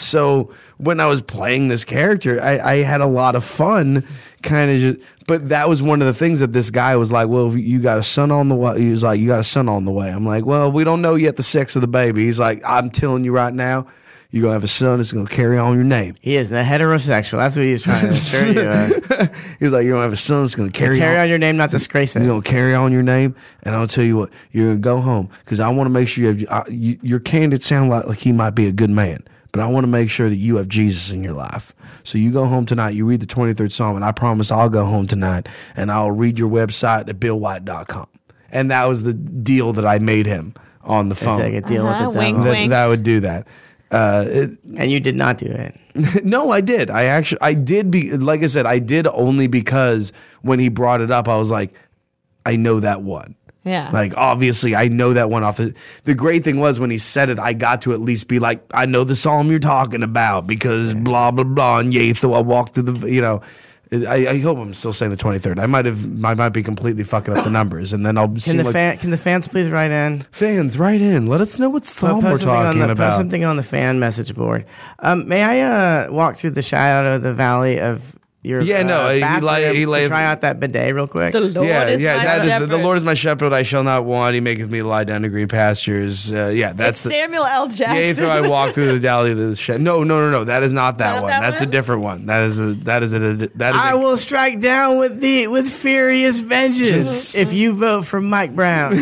C: So when I was playing this character, I, I had a lot of fun kind of just, but that was one of the things that this guy was like, "Well, you got a son on the way." He was like, "You got a son on the way." I'm like, "Well, we don't know yet the sex of the baby." He's like, "I'm telling you right now, you're going to have a son that's going to carry on your name."
D: He is a heterosexual. That's what he was trying to assure you. Uh,
C: He was like, "You're going to have a son that's going to carry,
D: carry
C: on.
D: on your name, not disgrace it.
C: You're gonna carry on your name, and I'll tell you what, you're gonna go home because I want to make sure you have uh, you, your candidate sound like, like he might be a good man, but I want to make sure that you have Jesus in your life. So you go home tonight, you read the twenty-third Psalm, and I promise I'll go home tonight and I'll read your website at bill white dot com." And that was the deal that I made him on the
D: It's
C: phone.
D: like a deal
E: Uh-huh,
D: with the
E: wink,
D: devil.
C: that,
E: wink.
C: that I would do that. Uh, it,
D: And you did not do it.
C: no, I did. I actually, I did be, like I said, I did only because when he brought it up, I was like, I know that one.
E: Yeah.
C: Like, obviously, I know that one off the. The great thing was when he said it, I got to at least be like, I know the psalm you're talking about because blah, blah, blah. And yea, though I walk through the, you know, I, I hope I'm still saying the twenty-third. I might have, I might be completely fucking up the numbers. And then I'll
D: Can
C: seem
D: the
C: like,
D: fan? Can the fans please write in?
C: fans, write in. Let us know what psalm we're
D: Post something on
C: talking
D: the, Post
C: about.
D: something on the fan message board. Um, may I uh, walk through the shadow of the valley of your
C: Yeah, no,
D: uh,
C: he
D: bathroom
C: lay- he
D: to
C: lay-
D: try out that bidet real quick?
E: The Lord
C: yeah,
E: is
C: yeah,
E: my
C: that is the,
E: shepherd.
C: the Lord is my shepherd; I shall not want. He maketh me to lie down to green pastures. Uh, yeah, that's
E: It's
C: the.
E: Samuel L. Jackson.
C: Yea, though I walk through the valley of the shadow. No, no, no, no. That is not that
E: Not
C: one.
E: that
C: That's
E: one?
C: a different one. That is a. That is a. That is.
D: I
C: a,
D: will strike down with the with furious vengeance if you vote for Mike Brown.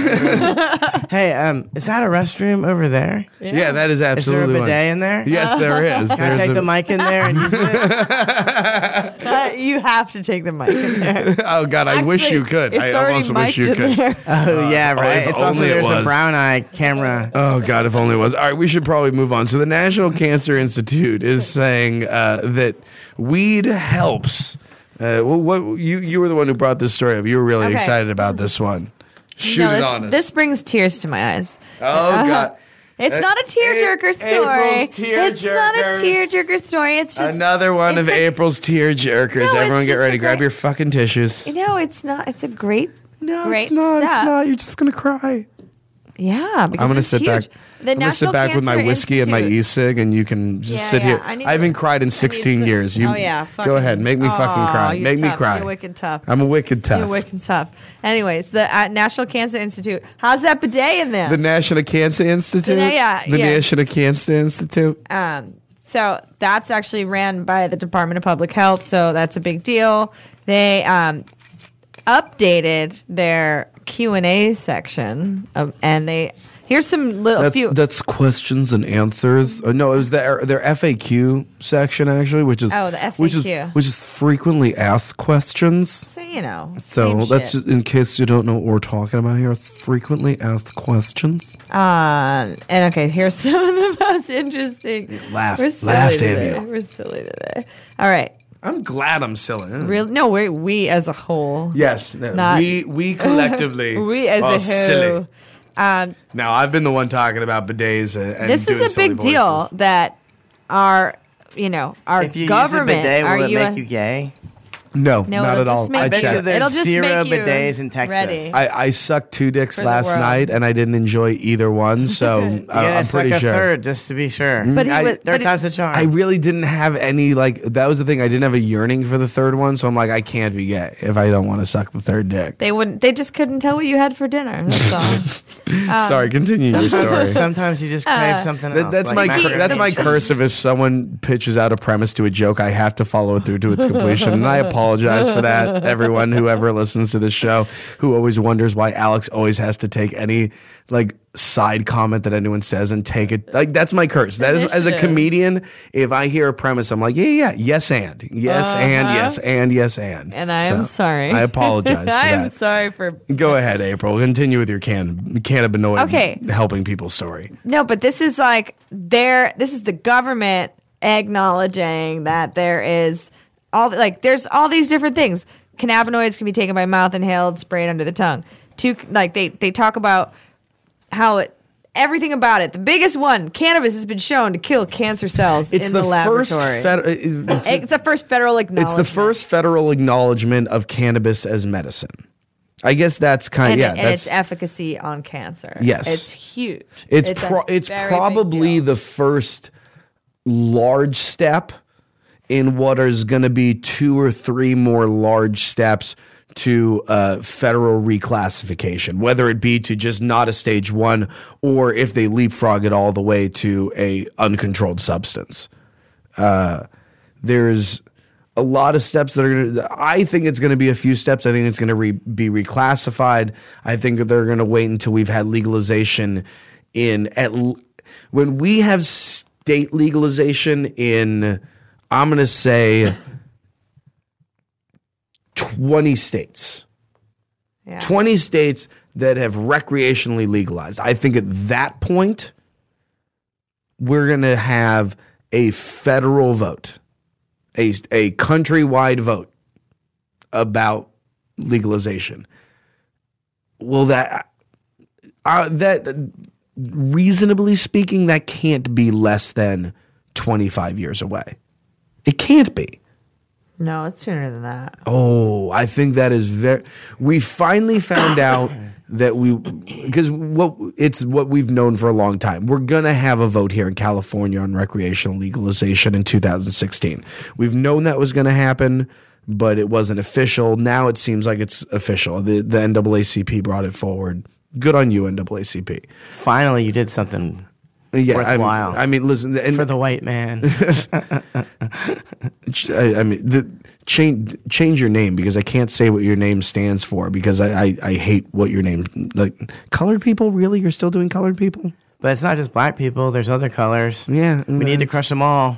D: Hey, um, is that a restroom over there?
C: Yeah, that is
D: Is there a
C: absolutely
D: bidet
C: one.
D: in there?
C: Yes, there is.
D: Can I
C: There's
D: take
C: a-
D: the mic in there and use it?
E: Uh, you have to take the mic in there.
C: Oh God, I wish
E: Actually,
C: you could.
E: It's
C: I
E: already
C: almost wish
E: mic'd
C: you
E: in
C: could.
E: there.
D: Oh yeah,
C: oh,
D: right.
C: if
D: It's also
C: only it
D: there's a
C: was.
D: brown eye camera.
C: Oh God, if only it was. All right, we should probably move on. So the National Cancer Institute is saying uh, that weed helps. Uh, well, what you you were the one who brought this story up. You were really
E: Okay.
C: excited about this one. Shoot
E: No,
C: it
E: this,
C: on us.
E: this brings tears to my eyes.
C: oh God.
E: It's
C: Uh,
E: not a tearjerker
C: A-
E: story.
C: April's
E: It's not a
C: tearjerkers.
E: tearjerker story. It's just
C: Another one of
E: it's a-
C: April's tear jerkers.
E: No,
C: Everyone
E: it's
C: get
E: just
C: ready.
E: a
C: Grab
E: great-
C: your fucking tissues.
E: No, it's not. It's a great,
C: No,
E: great
C: it's not.
E: step.
C: It's not. You're just gonna cry.
E: Yeah, because
C: I'm gonna
E: it's
C: sit
E: huge.
C: back.
E: The
C: I'm gonna sit
E: National
C: back with my
E: Cancer
C: whiskey and my
E: Institute-
C: e-cig, and you can just
E: Yeah,
C: sit
E: yeah,
C: here.
E: I need
C: I
E: to-
C: haven't cried in
E: I need
C: sixteen
E: some-
C: years. You
E: oh yeah,
C: go
E: fucking-
C: ahead, make me
E: oh,
C: fucking cry.
E: you're
C: Make me
E: tough.
C: cry.
E: You're wicked tough.
C: I'm a wicked tough.
E: You're wicked tough. Anyways, the uh, National Cancer Institute. How's that bidet in there?
C: The National Cancer Institute.
E: yeah,
C: the
E: yeah.
C: National Cancer Institute.
E: Um, so that's actually ran by the Department of Public Health, so that's a big deal. They um, updated their Q and A section, of, and they Here's some little
C: That's,
E: few.
C: that's questions and answers. Uh, no, it was their their F A Q section actually, which is
E: Oh, the F A Q.
C: which is which is frequently asked questions.
E: So you know.
C: So
E: same
C: that's
E: shit.
C: just in case you don't know what we're talking about here. It's frequently asked questions.
E: Uh, and okay, here's some of the most interesting.
C: Laugh-
E: We're silly
C: laugh,
E: today.
C: Daniel.
E: We're silly today. All right.
C: I'm glad I'm silly.
E: Real? No, we we as a whole.
C: Yes, no,
E: Not-
C: we we collectively
E: We as
C: are
E: a
C: silly.
E: whole. Um,
C: Now I've been the one talking about bidets and, and
E: this
C: doing
E: is a
C: silly
E: big deal
C: voices.
E: that our, you know, our
D: If you
E: government.
D: use a bidet,
E: are
D: will it
E: you
D: make
E: a-
D: you gay?
C: No,
E: No,
C: not
E: it'll
C: at
E: just
C: all.
E: make
C: I
E: you-
D: bet you
C: checked.
D: there's
E: It'll just
D: zero
E: make you
D: bidets in Texas.
E: ready.
C: I, I sucked two dicks
E: For the
C: last
E: world.
C: night and I didn't enjoy either one, so
D: You
C: uh,
D: gotta
C: I'm
D: suck
C: pretty
D: a
C: sure.
D: third just to be sure.
E: But he
C: I-
E: was,
D: Third
E: but it-
D: time's a charm.
C: I really didn't have any like that was the thing. I didn't have a yearning for the third one, so I'm like I can't be gay if I don't want to suck the third dick.
E: they wouldn't. They just couldn't tell what you had for dinner. That's all.
C: Sorry, continue your story.
D: Sometimes, sometimes you just crave
E: Uh,
D: something
C: That-
D: else.
C: that's
D: like
C: my cur-
D: macaroni
C: that's
D: and
C: my
D: cheese.
C: cursive. If someone pitches out a premise to a joke, I have to follow it through to its completion, and I apologize for that. Everyone who ever listens to this show, who always wonders why Alex always has to take any like side comment that anyone says and take it like that's my curse. That is as a
E: Initiative.
C: comedian. If I hear a premise, I'm like, yeah, yeah, yeah. yes and yes and yes and yes and.
E: And I am
C: So,
E: sorry.
C: I apologize for
E: I am
C: that.
E: sorry for.
C: Go ahead, April. Continue with your can cannabinoid
E: Okay.
C: helping people story.
E: No, but this is like there. This is the government acknowledging that there is all like there's all these different things. Cannabinoids can be taken by mouth, inhaled, sprayed under the tongue. Two like they they talk about how it. Everything about it. The biggest one, cannabis has been shown to kill cancer cells
C: It's
E: in
C: the,
E: the,
C: first.
E: laboratory.
C: Fed- it's,
E: it's the first federal
C: it's
E: acknowledgement.
C: the first federal acknowledgement of cannabis as medicine. I guess that's kind
E: and,
C: of yeah.
E: it- and
C: that's
E: its efficacy on cancer.
C: Yes.
E: it's huge.
C: it's
E: a
C: pro- it's
E: very big
C: probably
E: deal.
C: the first large step in what is going to be two or three more large steps to uh, federal reclassification, whether it be to just not a stage one or if they leapfrog it all the way to a uncontrolled substance. Uh, there's a lot of steps that are going to, I think it's going to be a few steps. I think it's going to re- be reclassified. I think they're going to wait until we've had legalization in, at l- when we have state legalization in, I'm going to say twenty states.
E: Yeah.
C: twenty states that have recreationally legalized. I think at that point, we're going to have a federal vote, a, a countrywide vote about legalization. Well, that, uh, that reasonably speaking, that can't be less than twenty-five years away. It can't be.
E: No, it's sooner than that.
C: Oh, I think that is very. We finally found out that we, because what it's what we've known for a long time. We're gonna have a vote here in California on recreational legalization in two thousand sixteen. We've known that was gonna happen, but it wasn't official. Now it seems like it's official. The the N double A C P brought it forward. Good on you, N double A C P.
D: Finally, you did something
C: Yeah, I mean,
D: worthwhile.
C: I mean, listen, and
D: for the white man.
C: Ch- I, I mean, the, change change your name because I can't say what your name stands for because I, I, I hate what your name like. Colored people, really? You're still doing colored people?
D: But it's not just black people. There's other colors.
C: Yeah,
D: We need to crush them all.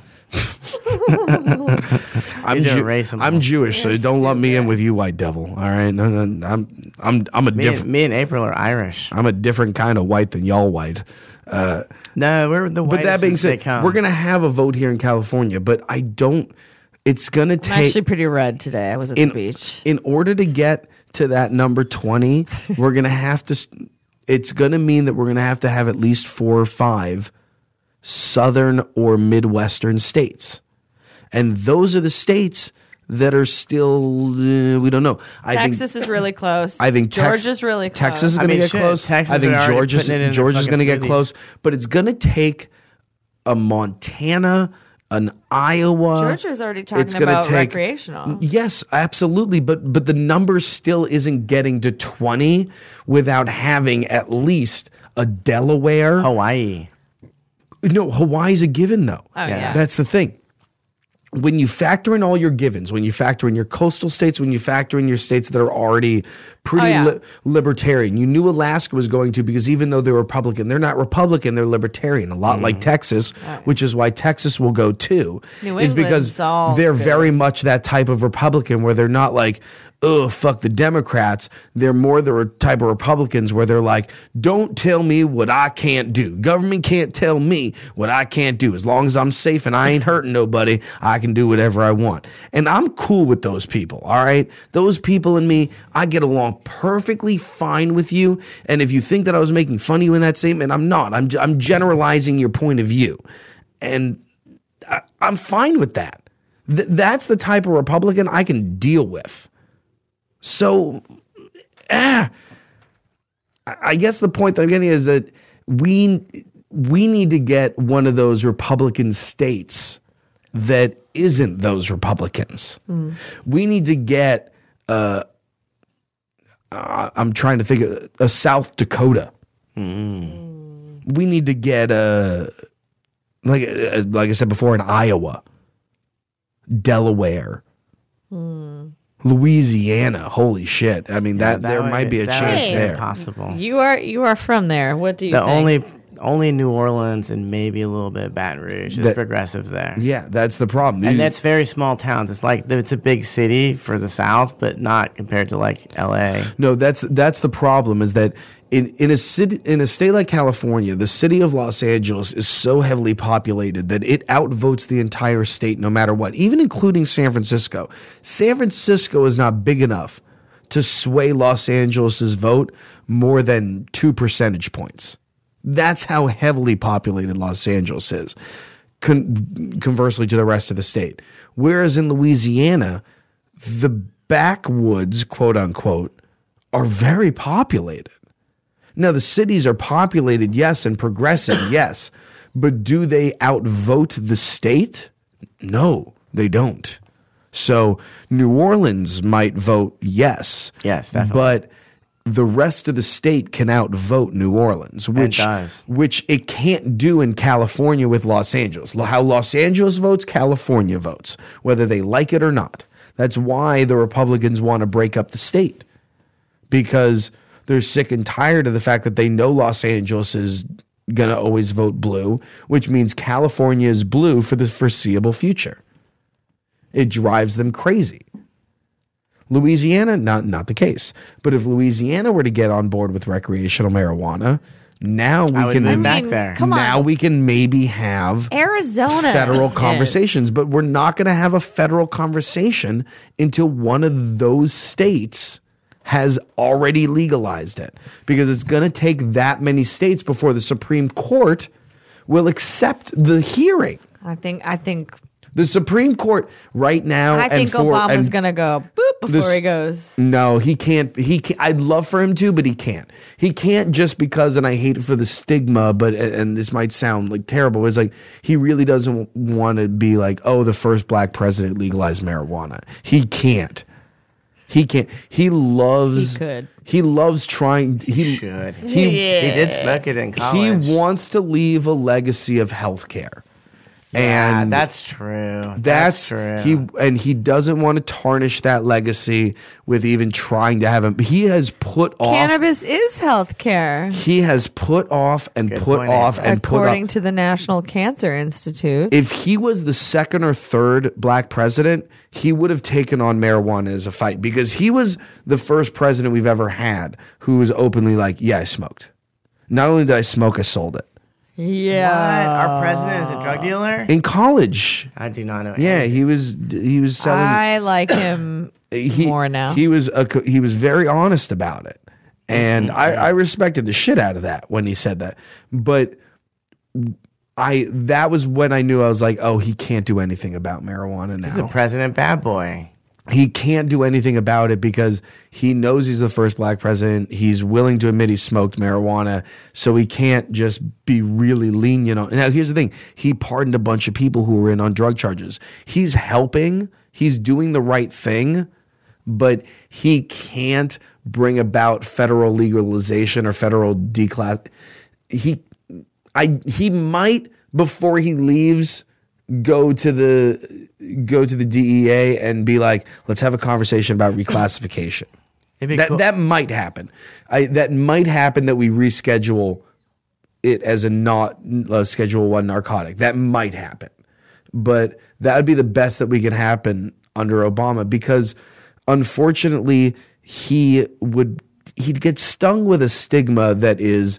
C: I'm
D: need to
C: Jew-
D: erase 'em
C: I'm
D: all.
C: Jewish, so don't lump me in with you, white devil. All right, no, no, I'm I'm I'm a
D: Me,
C: different
D: and, me and April are Irish.
C: I'm a different kind of white than y'all white. Uh,
D: No, we're the
C: but
D: whitest
C: that being
D: as they
C: said,
D: come.
C: we're gonna have a vote here in California, but I don't. It's gonna
E: I'm
C: take.
E: actually pretty red today. I was at
C: in,
E: the beach.
C: in order to get to that number twenty, we're going to have to, it's going to mean that we're going to have to have at least four or five southern or Midwestern states. And those are the states that are still, uh, we don't know. I
E: Texas
C: think,
E: is really close.
C: I think Tex-
E: Georgia's really close.
C: Texas is
D: I
C: going to
D: mean,
C: get
D: shit,
C: close.
D: Texas
C: I think
D: are already
C: Georgia's,
D: putting it in their
C: Georgia's
D: fucking
C: going to get
D: smoothies.
C: close. But it's going to take a Montana, an Iowa.
E: Georgia's already talking
C: It's gonna
E: about
C: take-
E: recreational.
C: Yes, absolutely, but but the number still isn't getting to twenty without having at least a Delaware.
D: Hawaii.
C: No, Hawaii's a given though.
E: Oh, yeah.
C: That's the thing. when you factor in all your givens, when you factor in your coastal states, when you factor in your states that are already pretty
E: Oh, yeah.
C: li- libertarian, you knew Alaska was going to, because even though they're Republican, they're not Republican, they're libertarian, a lot like Texas, which is why Texas will go too,
E: New
C: is because
E: England's all
C: they're
E: good.
C: very much that type of Republican where they're not like, oh, fuck the Democrats. They're more the re- type of Republicans where they're like, don't tell me what I can't do. Government can't tell me what I can't do. As long as I'm safe and I ain't hurting nobody, I can do whatever I want. And I'm cool with those people, all right? Those people and me, I get along perfectly fine with you. And if you think that I was making fun of you in that statement, I'm not. I'm, I'm generalizing your point of view. And I, I'm fine with that. Th- that's the type of Republican I can deal with. So, ah, I I guess the point that I'm getting is that we we need to get one of those Republican states that isn't those Republicans. We need to get, uh, uh, I'm trying to think of a South Dakota. We need to get a, like uh, like I said before, in Iowa, Delaware. Louisiana, holy shit! I mean, that,
D: That
C: there
D: would
C: might be a
D: that
C: chance
D: would be
C: there.
D: Possible.
E: You are you are from there. What do you
D: The
E: think?
D: only only New Orleans and maybe a little bit of Baton Rouge. There's
C: That-
D: progressive there.
C: Yeah, that's the problem.
D: And
C: You-
D: that's very small towns. It's like it's a big city for the South, but not compared to like L A.
C: no, that's that's the problem. Is that in in a city in a state like California, the city of Los Angeles is so heavily populated that it outvotes the entire state, no matter what, even including San Francisco. San Francisco is not big enough to sway Los Angeles's vote more than two percentage points. That's how heavily populated Los Angeles is, con- conversely to the rest of the state. Whereas in Louisiana, the backwoods, quote unquote, are very populated. Now, the cities are populated, yes, and progressive, yes, but do they outvote the state? No, they don't. So New Orleans might vote yes.
D: Yes, definitely.
C: But the rest of the state can outvote New Orleans, which
D: does.
C: which it can't do in California with Los Angeles. How Los Angeles votes, California votes, whether they like it or not. That's why the Republicans want to break up the state, because they're sick and tired of the fact that they know Los Angeles is going to always vote blue, which means California is blue for the foreseeable future. It drives them crazy. Louisiana, not not the case. But if Louisiana were to get on board with recreational marijuana, now we
D: I would
C: can
D: move
E: I
D: back
E: mean,
D: there.
E: come on.
C: now we can maybe have
E: Arizona
C: federal
E: is.
C: conversations, but we're not going to have a federal conversation until one of those states has already legalized it, because it's going to take that many states before the Supreme Court will accept the hearing.
E: I think I think
C: The Supreme Court right now,
E: I
C: and
E: think
C: for,
E: Obama's
C: and-
E: gonna go boop before
C: this-
E: he goes.
C: No, he can't. He can't, I'd love for him to, but he can't. He can't just because, and I hate it for the stigma, but and this might sound like terrible. It's like he really doesn't want to be like, oh, the first black president legalized marijuana. He can't. He can't. He loves.
E: He could.
C: He loves trying. He
D: Should.
C: He,
D: He did smoke it in college.
C: he wants to leave a legacy of healthcare.
D: Yeah,
C: And
D: that's true.
C: That's,
D: That's, true.
C: He and he doesn't want to tarnish that legacy with even trying to have him. He has put off.
E: Cannabis is health care,
C: He has put off and
D: Good
C: put
D: point,
C: off
D: Amber.
C: and put
E: according
C: off.
E: to the National Cancer Institute.
C: If he was the second or third black president, he would have taken on marijuana as a fight, because he was the first president we've ever had who was openly like, "Yeah, I smoked. Not only did I smoke, I sold it
E: yeah,
D: What? Our president is a drug dealer?
C: in college."
D: I do not know.
C: Yeah,
D: anything.
C: he was he was selling.
E: I like him
C: he,
E: more now.
C: He was a, co- he was very honest about it, and
D: Mm-hmm.
C: I, I respected the shit out of that when he said that. But I that was when I knew I was like, oh, he can't do anything about marijuana
D: He's a
C: now.
D: president bad boy.
C: He can't do anything about it because he knows he's the first black president. He's willing to admit he smoked marijuana, so he can't just be really lenient on. Now, here's the thing: he pardoned a bunch of people who were in on drug charges. He's helping. He's doing the right thing, but he can't bring about federal legalization or federal declass. He, I, he might before he leaves go to the go to the D E A and be like, let's have a conversation about reclassification.
D: It'd be
C: That
D: cool.
C: that might happen. I that might happen that we reschedule it as a not uh, Schedule One narcotic. That might happen, but that would be the best that we could happen under Obama, because unfortunately he would he'd get stung with a stigma that is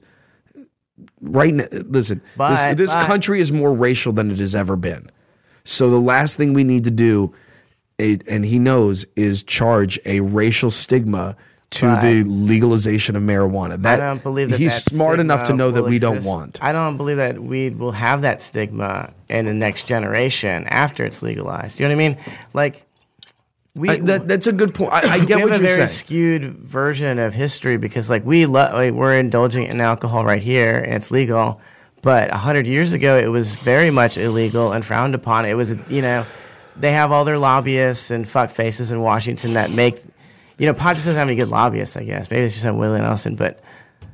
C: right now. Listen,
D: But-
C: this, this
D: but-
C: country is more racial than it has ever been. So the last thing we need to do, a, and he knows, is charge a racial stigma to
D: But-
C: the legalization of marijuana. That
D: I don't believe that
C: he's
D: that
C: smart enough to
D: stigma
C: know that
D: will
C: we don't
D: exist.
C: want.
D: I don't believe that weed will have that stigma in the next generation after it's legalized. You know what I mean? Like, we
C: I, that, that's a good point. I, I
D: we
C: get
D: have
C: what
D: a
C: you're
D: very
C: saying.
D: skewed version of history because, like, we lo- like, we're indulging in alcohol right here and it's legal, but a hundred years ago it was very much illegal and frowned upon. It was, you know, they have all their lobbyists and fuck faces in Washington that make, you know, pot just doesn't have any good lobbyists. I guess maybe it's just on Willie Nelson, but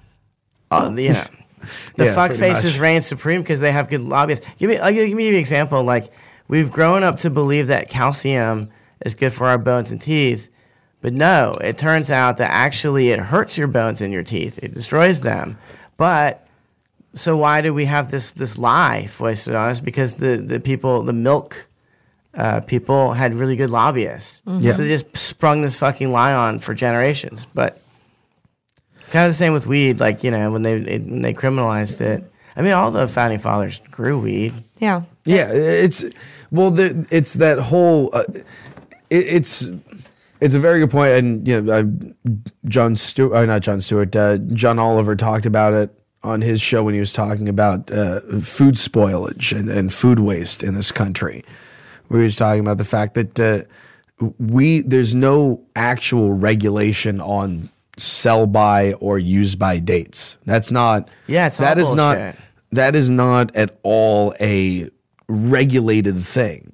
D: uh, you know, the
C: Yeah,
D: fuck
C: pretty
D: faces
C: much.
D: reign supreme because they have good lobbyists. Give me, I'll give, give me an example. Like, we've grown up to believe that calcium is good for our bones and teeth, but no, it turns out that actually it hurts your bones and your teeth. It destroys them. But so why do we have this this lie foisted on us? Because the, the people, the milk uh, people had really good lobbyists.
C: Yeah.
D: So they just sprung this fucking lie on for generations. But kind of the same with weed. Like, you know, when they it, when they criminalized it. I mean, all the founding fathers grew weed.
E: Yeah.
C: Yeah, it's well, the, it's that whole. Uh, it, it's it's a very good point, and you know, uh, John Stewart, uh, not John Stewart, uh, John Oliver talked about it on his show when he was talking about uh, food spoilage and, and food waste in this country, where he was talking about the fact that uh, we there's no actual regulation on sell by or use by dates. That's not.
D: Yeah, it's all
C: that is not.
D: bullshit.
C: That is not at all a regulated thing.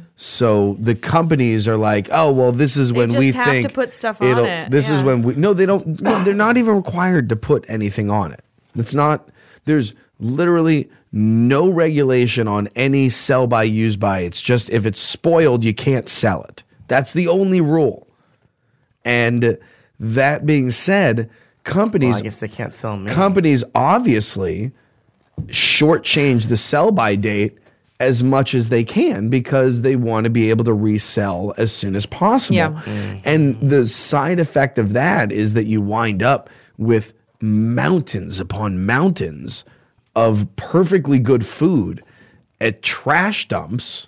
C: So the companies are like, oh well, this is
E: They
C: when
E: just
C: we
E: have to
C: think
E: put stuff on
C: it'll-
E: it,
C: This is
E: yeah.
C: when we no, they don't. No, they're not even required to put anything on it. It's not. There's literally no regulation on any sell by use by. It's just if it's spoiled, you can't sell it. That's the only rule. And that being said, companies
D: Well, I guess they can't sell me.
C: companies obviously shortchange the sell by date as much as they can because they want to be able to resell as soon as possible.
E: Yeah.
D: Mm-hmm.
C: And the side effect of that is that you wind up with mountains upon mountains of perfectly good food at trash dumps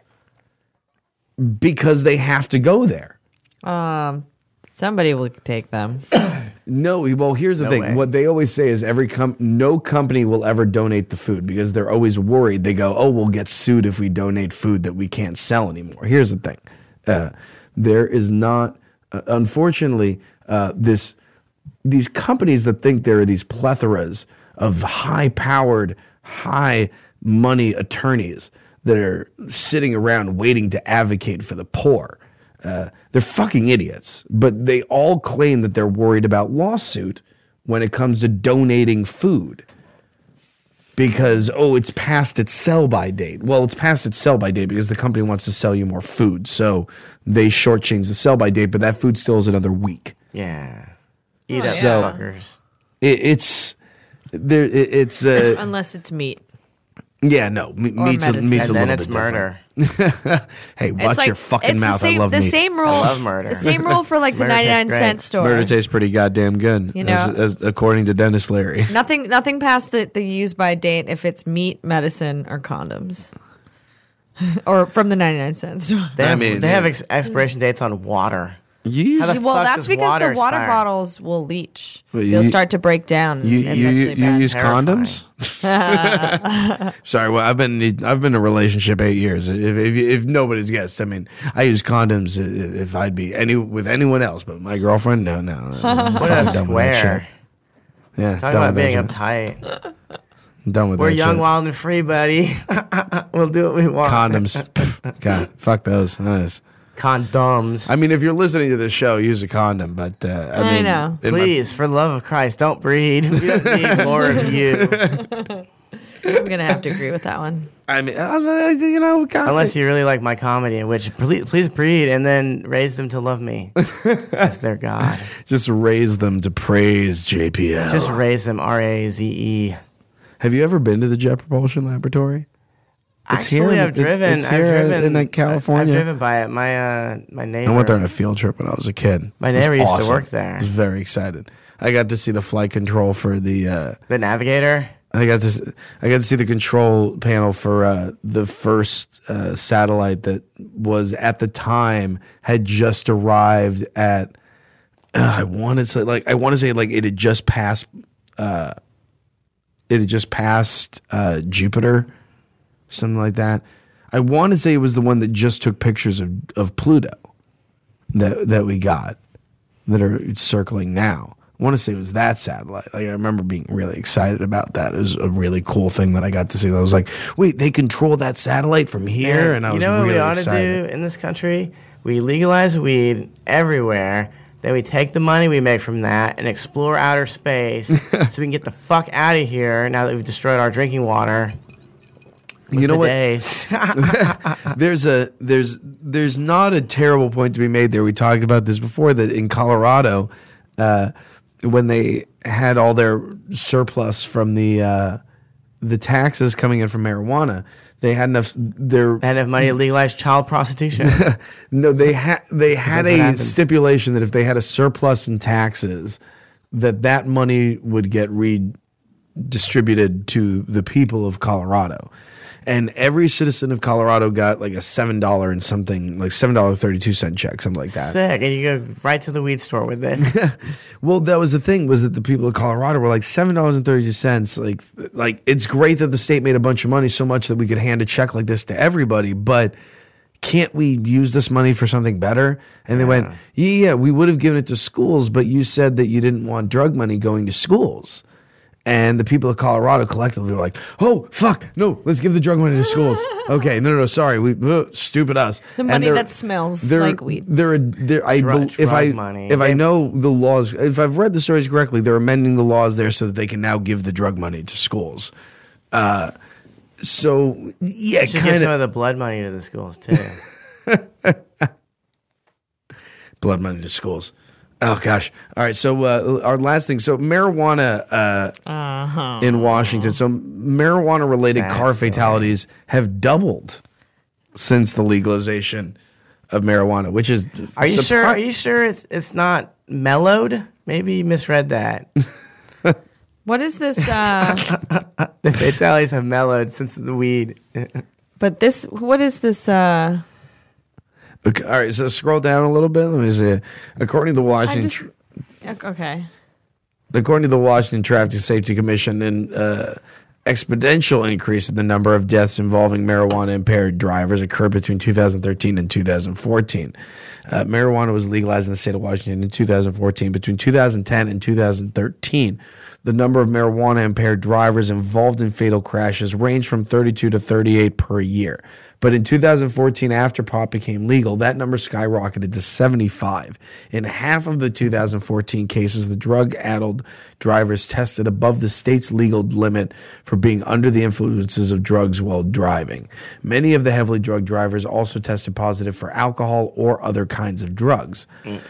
C: because they have to go there.
E: Somebody will take them.
C: No, well, here's the
D: No
C: thing.
D: way.
C: What they always say is every com- no company will ever donate the food because they're always worried. They go, "Oh, we'll get sued if we donate food that we can't sell anymore." Here's the thing. Uh, there is not, uh, unfortunately, uh, this these companies that think there are these plethoras of high-powered, high-money attorneys that are sitting around waiting to advocate for the poor. Uh, they're fucking idiots, but they all claim that they're worried about lawsuit when it comes to donating food because, oh, it's past its sell-by date. Well, it's past its sell-by date because the company wants to sell you more food, so they shortchange the sell-by date, but that food still is another week.
D: Yeah. Eat
E: Oh,
D: up,
C: yeah.
D: fuckers.
C: It, it's there. It, it's uh,
E: Unless it's meat.
C: yeah, no, me,
E: Or
C: meat's a,
E: medicine.
C: meat's a
D: And then
C: little
D: it's
C: bit
D: murder.
C: different. Hey, watch
E: It's like,
C: your fucking
E: it's
C: mouth.
E: The same,
C: I love
E: the
C: meat.
E: same rule.
D: I love murder.
E: The same rule for like the
D: Murder tastes
E: ninety-nine
D: great.
E: cent store.
C: Murder tastes pretty goddamn good,
E: You know?
C: as, as, according to Dennis Leary.
E: Nothing, nothing past the, the use by date if it's meat, medicine, or condoms, or from the ninety-nine cent store.
D: They
C: I
D: have,
C: mean,
D: they have
C: yeah.
D: ex- expiration dates on water.
C: You use,
D: How the
E: Well,
D: fuck
E: that's
D: does
E: because
D: water
E: the water
D: expire?
E: bottles will leach.
C: Well,
E: They'll
C: you-
E: start to break down. and
C: you,
E: it's
C: you, you,
E: actually
C: you
E: bad.
C: use
D: Terrifying.
C: condoms? Sorry, well, I've been I've been in a relationship eight years. If, if if nobody's guessed, I mean, I use condoms if, if I'd be any with anyone else, but my girlfriend, no, no. I'm
D: What
C: fucking
D: a
C: done with that
D: square.
C: shit. Yeah,
D: Talking
C: done
D: about
C: with
D: being
C: that shit.
D: uptight.
C: Done with
D: We're
C: that
D: young,
C: shit.
D: wild, and free, buddy. We'll do what we want.
C: Condoms. Pff, God, fuck those. Nice.
D: Condoms.
C: I mean, if you're listening to this show, use a condom. But uh, I,
E: I
C: mean,
E: know.
C: in my-
D: Please, for the love of Christ, don't breed. We don't need more of you.
E: I'm gonna have to agree with that one.
C: I mean, uh, you know, God,
D: Unless you really like my comedy, in which please, please breed and then raise them to love me as their God.
C: just raise them to praise J P L.
D: Just raise them, R A Z E.
C: Have you ever been to the Jet Propulsion Laboratory? It's
D: Actually,
C: here.
D: I've
C: It's-
D: driven.
C: it's
D: I've
C: here
D: driven
C: in, like, California.
D: I've driven by it. My uh, my neighbor.
C: I went there on a field trip when I was a kid.
D: My
C: It was
D: neighbor used to
C: awesome.
D: work there.
C: I was very excited. I got to see the flight control for the. Uh,
D: The Navigator.
C: I got to. s- I got to see the control panel for uh, the first uh, satellite that was at the time had just arrived at. Uh, I want to say like I want to say like it had just passed. Uh, it had just passed uh, Jupiter, something like that. I want to say it was the one that just took pictures of, of Pluto that that we got that are circling now. I want to say it was that satellite. Like I remember being really excited about that. It was a really cool thing that I got to see. I was like, "Wait, they control that satellite from here?" And I
D: you
C: was
D: know what
C: really
D: we ought
C: excited.
D: to do in this country? We legalize weed everywhere. Then we take the money we make from that and explore outer space so we can get the fuck out of here now that we've destroyed our drinking water.
C: You know what?
D: Bidets.
C: there's a there's there's not a terrible point to be made there. We talked about this before that in Colorado, uh, when they had all their surplus from the uh, the taxes coming in from marijuana, they had enough. Their
D: Had enough money to legalize child prostitution.
C: no, they had they had
D: that's what
C: a
D: happens.
C: stipulation that if they had a surplus in taxes, that that money would get redistributed to the people of Colorado. And every citizen of Colorado got like a seven dollar and something, like seven dollar thirty two cent check, something like that.
D: Sick. And you go right to the weed store with it.
C: Well, that was the thing, was that the people of Colorado were like seven dollars and thirty two cents. Like, like it's great that the state made a bunch of money, so much that we could hand a check like this to everybody, but can't we use this money for something better? And they went, yeah, yeah, we would have given it to schools, but you said that you didn't want drug money going to schools. And the people of Colorado collectively were like, "Oh fuck, no! Let's give the drug money to schools." Okay, no, no, no, sorry, we uh, stupid us.
E: The
C: And
E: money
C: they're-
E: that smells
C: they're-
E: like weed.
C: They're, they're, I,
D: Drug-
C: bel- if I,
D: drug money.
C: if I
D: They-
C: know the laws, if I've read the stories correctly, they're amending the laws there so that they can now give the drug money to schools. Uh, so yeah,
D: You should give
C: kind
D: some
C: of
D: of the blood money to the schools, too.
C: blood money to schools. Oh gosh! All right, so uh, our last thing. So marijuana uh, in Washington. So marijuana-related
D: Sad
C: car
D: story.
C: fatalities have doubled since the legalization of marijuana, which is
D: Are you
C: surpri-
D: sure? Are you sure it's it's not mellowed? Maybe you misread that.
E: What is this? Uh,
D: The fatalities have mellowed since the weed.
E: but this, what is this? Uh,
C: Okay, all right, so scroll down a little bit. Let me see. According to the
E: I
C: Washington,
E: just, okay.
C: according to the Washington Traffic Safety Commission, an uh, exponential increase in the number of deaths involving marijuana impaired drivers occurred between two thousand thirteen and two thousand fourteen. Uh, marijuana was legalized in the state of Washington in two thousand fourteen. Between two thousand ten and two thousand thirteen, the number of marijuana impaired drivers involved in fatal crashes ranged from thirty-two to thirty-eight per year. But in two thousand fourteen, after pot became legal, that number skyrocketed to seventy-five. In half of the two thousand fourteen cases, the drug-addled drivers tested above the state's legal limit for being under the influences of drugs while driving. Many of the heavily drugged drivers also tested positive for alcohol or other kinds of drugs.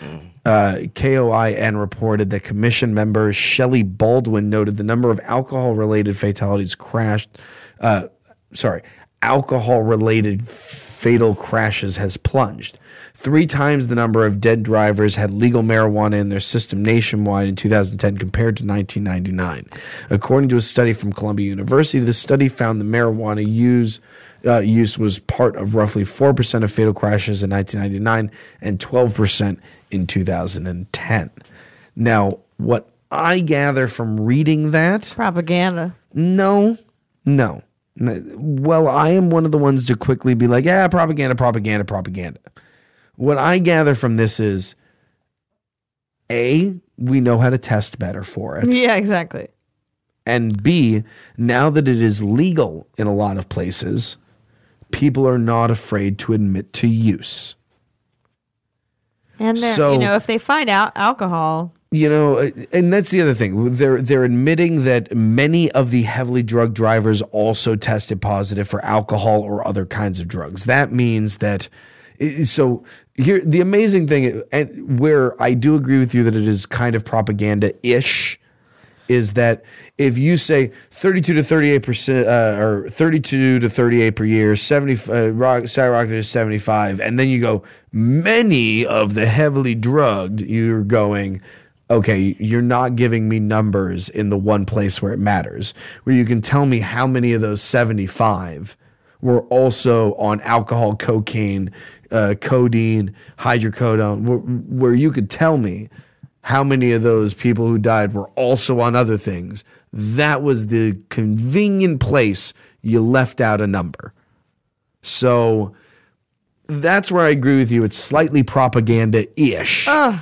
C: Uh, K O I N reported that commission member Shelley Baldwin noted the number of alcohol-related fatalities crashed. Uh, sorry. Alcohol-related fatal crashes has plunged. Three times the number of dead drivers had legal marijuana in their system nationwide in two thousand ten compared to nineteen ninety-nine. According to a study from Columbia University, the study found that marijuana use uh, use was part of roughly four percent of fatal crashes in nineteen ninety-nine and twelve percent in two thousand ten. Now, what I gather from reading that,
E: Propaganda.
C: no, no. Well, I am one of the ones to quickly be like, yeah, propaganda, propaganda, propaganda. What I gather from this is, A, we know how to test better for it.
E: Yeah, exactly.
C: And B, now that it is legal in a lot of places, people are not afraid to admit to use.
E: And they're-
C: So-
E: you know, if they find out alcohol
C: You know, and that's the other thing. They're they're admitting that many of the heavily drugged drivers also tested positive for alcohol or other kinds of drugs. That means that. So here, the amazing thing, and where I do agree with you that it is kind of propaganda-ish, is that if you say thirty-two to thirty-eight percent, uh, or thirty-two to thirty-eight per year, seventy, uh, rock, skyrocketed to seventy-five, and then you go many of the heavily drugged, you're going. Okay, you're not giving me numbers in the one place where it matters, where you can tell me how many of those seventy-five were also on alcohol, cocaine, uh, codeine, hydrocodone, where, where you could tell me how many of those people who died were also on other things. That was the convenient place you left out a number. So that's where I agree with you. It's slightly propaganda-ish.
E: Ugh.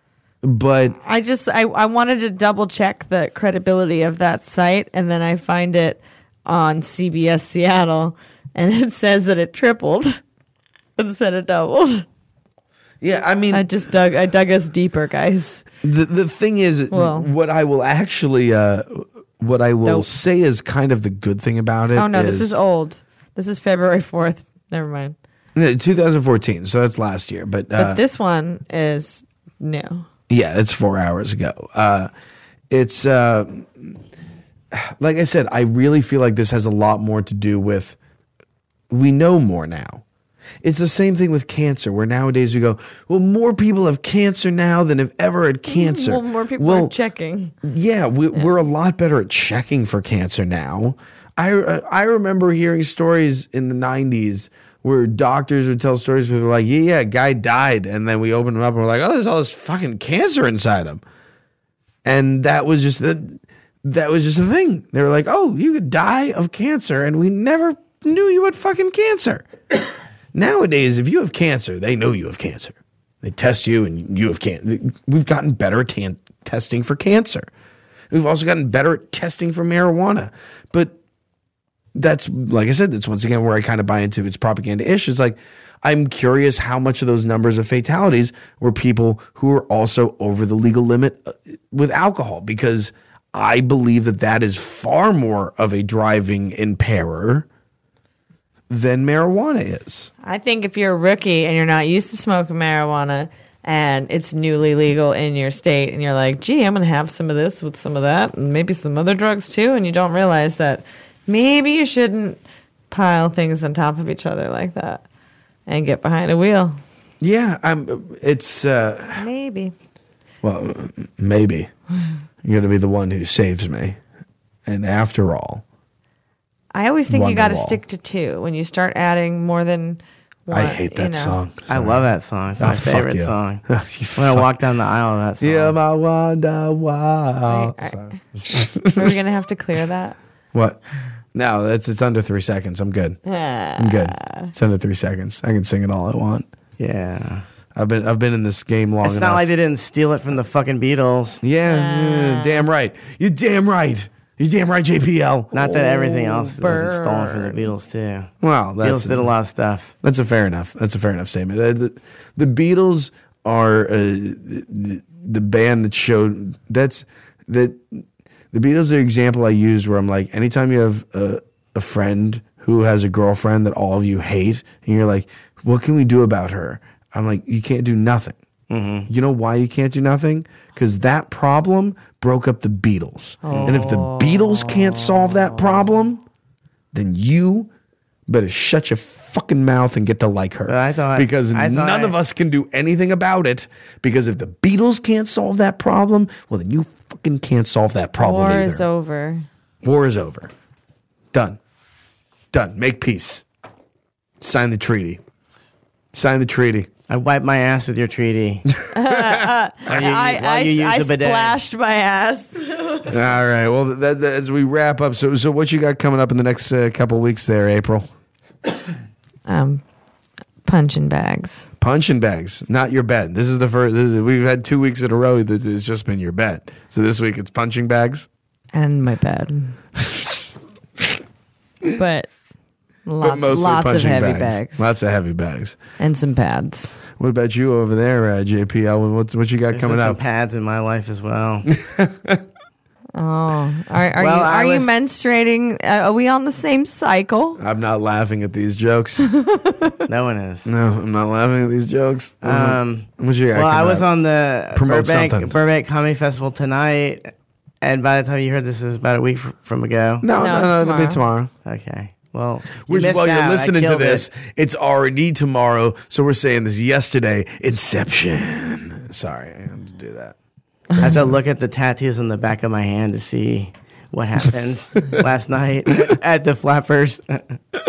C: But
E: I just I, I wanted to double check the credibility of that site, and then I find it on C B S Seattle, and it says that it tripled instead of doubled.
C: yeah, I mean,
E: I just dug I dug us deeper, guys.
C: the the thing is,
E: Well.
C: what I will actually, uh, what I will
E: Nope.
C: say is kind of the good thing about it.
E: Oh no, this is old. This is February fourth. Never mind.
C: Yeah, twenty fourteen, so that's last year. But, uh,
E: But this one is new.
C: yeah, it's four hours ago. Uh, it's uh, like I said, I really feel like this has a lot more to do with we know more now. It's the same thing with cancer, where nowadays we go, well, more people have cancer now than have ever had cancer.
E: Well, more people
C: Well,
E: are checking.
C: Yeah, we, we're a lot better at checking for cancer now. I I remember hearing stories in the nineties where doctors would tell stories where they're like, yeah, yeah, guy died. And then we opened him up and we're like, oh, there's all this fucking cancer inside him. And that was just the, that was just a thing. They were like, oh, you could die of cancer. And we never knew you had fucking cancer. Nowadays, if you have cancer, they know you have cancer. They test you and you have cancer. We've gotten better at can- testing for cancer. We've also gotten better at testing for marijuana. But that's, like I said, that's once again where I kind of buy into it's propaganda-ish. It's like, I'm curious how much of those numbers of fatalities were people who were also over the legal limit with alcohol, because I believe that that is far more of a driving impairer than marijuana is.
E: I think if you're a rookie and you're not used to smoking marijuana and it's newly legal in your state and you're like, gee, I'm going to have some of this with some of that and maybe some other drugs too, and you don't realize that maybe you shouldn't pile things on top of each other like that and get behind a wheel.
C: Yeah, I'm. It's uh,
E: Maybe.
C: well, maybe you're going to be the one who saves me. And after all,
E: I always think you got to
C: Wonderwall.
E: stick to two. When you start adding more than one,
C: I hate that
E: you know.
C: song.
D: I love that song. It's
C: Oh,
D: my
C: fuck
D: favorite
C: you.
D: song.
C: You
D: When I
C: fuck-
D: walk down the aisle of that song.
C: Yeah, my wonder wow.
E: I- I-
C: Sorry.
E: Are we going to have to clear that?
C: What? No, it's it's under three seconds. I'm good. I'm good. It's under three seconds. I can sing it all I want.
D: Yeah.
C: I've been I've been in this game long
D: It's
C: enough.
D: not like they didn't steal it from the fucking Beatles.
C: yeah, yeah, damn right. You're damn right. You're damn right, J P L.
D: Not that everything else wasn't stolen from the
E: burn.
D: Beatles, too.
C: Well, that's
D: Beatles did a lot of stuff.
C: That's a fair enough. That's a fair enough statement. Uh, the, the Beatles are uh, the, the band that showed that's that the Beatles are the example I use where I'm like, anytime you have a, a friend who has a girlfriend that all of you hate, and you're like, what can we do about her? I'm like, you can't do nothing. Mm-hmm. You know why you can't do nothing? Because that problem broke up the Beatles. And if the Beatles can't solve that problem, then you better shut your fucking mouth and get to like her.
D: But I thought-
C: because
D: I thought
C: none
D: I-
C: of us can do anything about it. Because if the Beatles can't solve that problem, well, then you fucking can't solve that problem
E: War
C: either.
E: is over.
C: War is over. Done. Done. Make peace. Sign the treaty. Sign the treaty.
D: I wiped my ass with your treaty. While you-
E: I,
D: while
E: I,
D: you use
E: I
D: the bidet.
E: splashed my ass.
C: All right. Well, that, that, as we wrap up, so so what you got coming up in the next uh, couple weeks there, April?
E: Um, punching bags.
C: Punching bags, not your bed. This is the first. This is, we've had two weeks in a row that it's just been your bed. So this week it's punching bags.
E: And my bed. But Lots,
C: mostly
E: lots of
C: punching
E: heavy
C: bags.
E: bags.
C: Lots of heavy bags.
E: And some pads.
C: What about you over there, uh, J P L? What, what you got
D: There's
C: coming
D: been some
C: up?
D: pads in my life as well.
E: Oh, are, are
D: Well,
E: you
D: I
E: are
D: was-
E: you menstruating? Uh, are we on the same cycle?
C: I'm not laughing at these jokes.
D: No one is.
C: No, I'm not laughing at these jokes.
D: Um,
C: what you got
D: well, I
C: coming
D: was
C: up?
D: on the
C: Promote
D: Burbank,
C: something.
D: Burbank Comedy Festival tonight, and by the time you heard this, is about a week fr- from ago.
C: No,
E: No,
C: no, no,
E: it's
C: it'll be tomorrow.
D: Okay. Well, you
C: Which,
D: missed
C: while you're
D: out. I
C: listening to
D: killed
C: this,
D: it.
C: it's already tomorrow. So we're saying this yesterday. Inception. Sorry, I had to do that.
D: I have to look at the tattoos on the back of my hand to see what happened last night at, at the Flappers. Ta-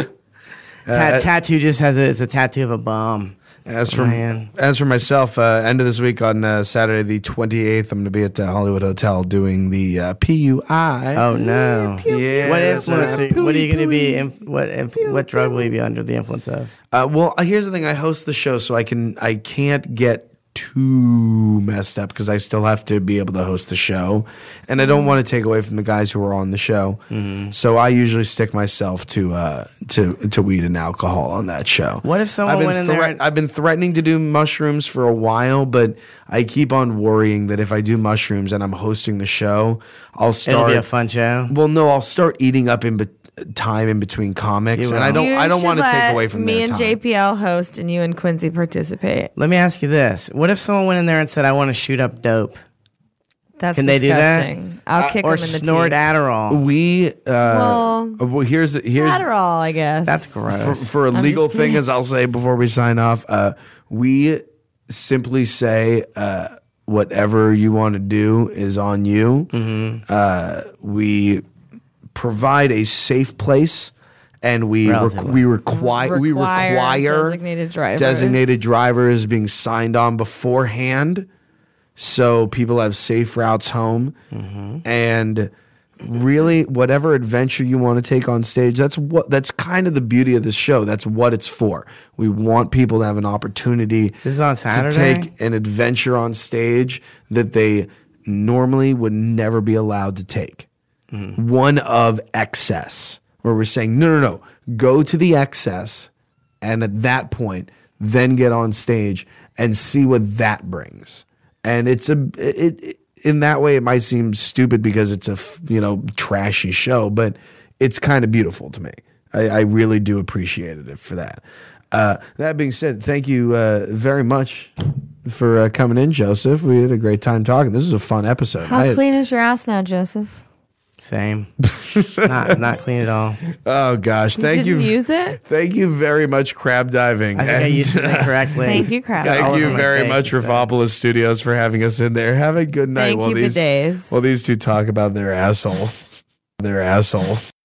C: Uh,
D: tattoo just has a, it's a tattoo of a bomb.
C: As for
D: Man.
C: as for myself, uh, end of this week on uh, Saturday the twenty-eighth, I'm going to be at the Hollywood Hotel doing the uh, P U I.
D: Oh no!
C: Yeah,
D: What
C: that's
D: influence?
C: right.
D: Are, what are you going to be? Inf- what inf- what drug will you be under the influence of?
C: Uh, well, uh, here's the thing: I host the show, so I can I can't get too messed up because I still have to be able to host the show, and I don't want to take away from the guys who are on the show.
D: Mm-hmm.
C: So I usually stick myself to uh, to to weed and alcohol on that show.
D: What if someone
C: I've been
D: went in there
C: threat-
D: and-
C: I've been threatening to do mushrooms for a while, but I keep on worrying that if I do mushrooms and I'm hosting the show, I'll start.
D: It'll be a fun show.
C: Well, no, I'll start eating up in be- time in between comics,
D: You
C: and I
D: will.
C: don't.
E: You
C: I don't
E: should
C: want to take
E: let
C: away from
E: me
C: their
E: and
C: time.
E: J P L host, and you and Quincy participate.
D: Let me ask you this: what if someone went in there and said, "I want to shoot up dope,"
E: That's
D: Can they do that?
E: disgusting. I'll kick
D: or
E: them in the
D: snort
E: teeth.
D: Adderall?
C: We uh,
E: Well,
C: well, here's the here's
E: Adderall, I guess.
D: That's
C: for,
D: gross.
C: for a
E: I'm
C: legal
E: just
C: thing,
E: kidding.
C: as I'll say before we sign off. Uh, we simply say uh, whatever you want to do is on you.
D: Mm-hmm.
C: Uh, we provide a safe place, and we requ-
D: Relatively.
C: we require we
E: Require
C: require
E: designated drivers.
C: designated drivers being signed on beforehand, so people have safe routes home. And really, whatever adventure you want to take on stage, that's what that's kind of the beauty of this show. That's what it's for. We want people to have an opportunity
D: This is on
C: to
D: Saturday?
C: take an adventure on stage that they normally would never be allowed to take. One of excess, where we're saying, no, no, no, go to the excess, and at that point, then get on stage and see what that brings. And it's a, it, it in that way, it might seem stupid because it's a, f- you know, trashy show, but it's kind of beautiful to me. I, I really do appreciate it for that. Uh, that being said, thank you uh, very much for uh, coming in, Joseph. We had a great time talking. This was a fun episode.
E: How
C: I had-
E: clean is your ass now, Joseph?
D: Same. not not clean at all.
C: Oh gosh, thank you.
E: Didn't use it?
C: Thank you very much, Crab Diving.
D: I think I
C: And,
D: used it incorrectly.
E: Thank you, Crab.
D: Got all
C: Thank you
D: over my
C: very
D: face
C: much,
D: instead.
C: Rafopolis Studios, for having us in there. Have a good night
E: Thank
C: while
E: you,
C: these
E: bidets.
C: while these two talk about their asshole, their asshole.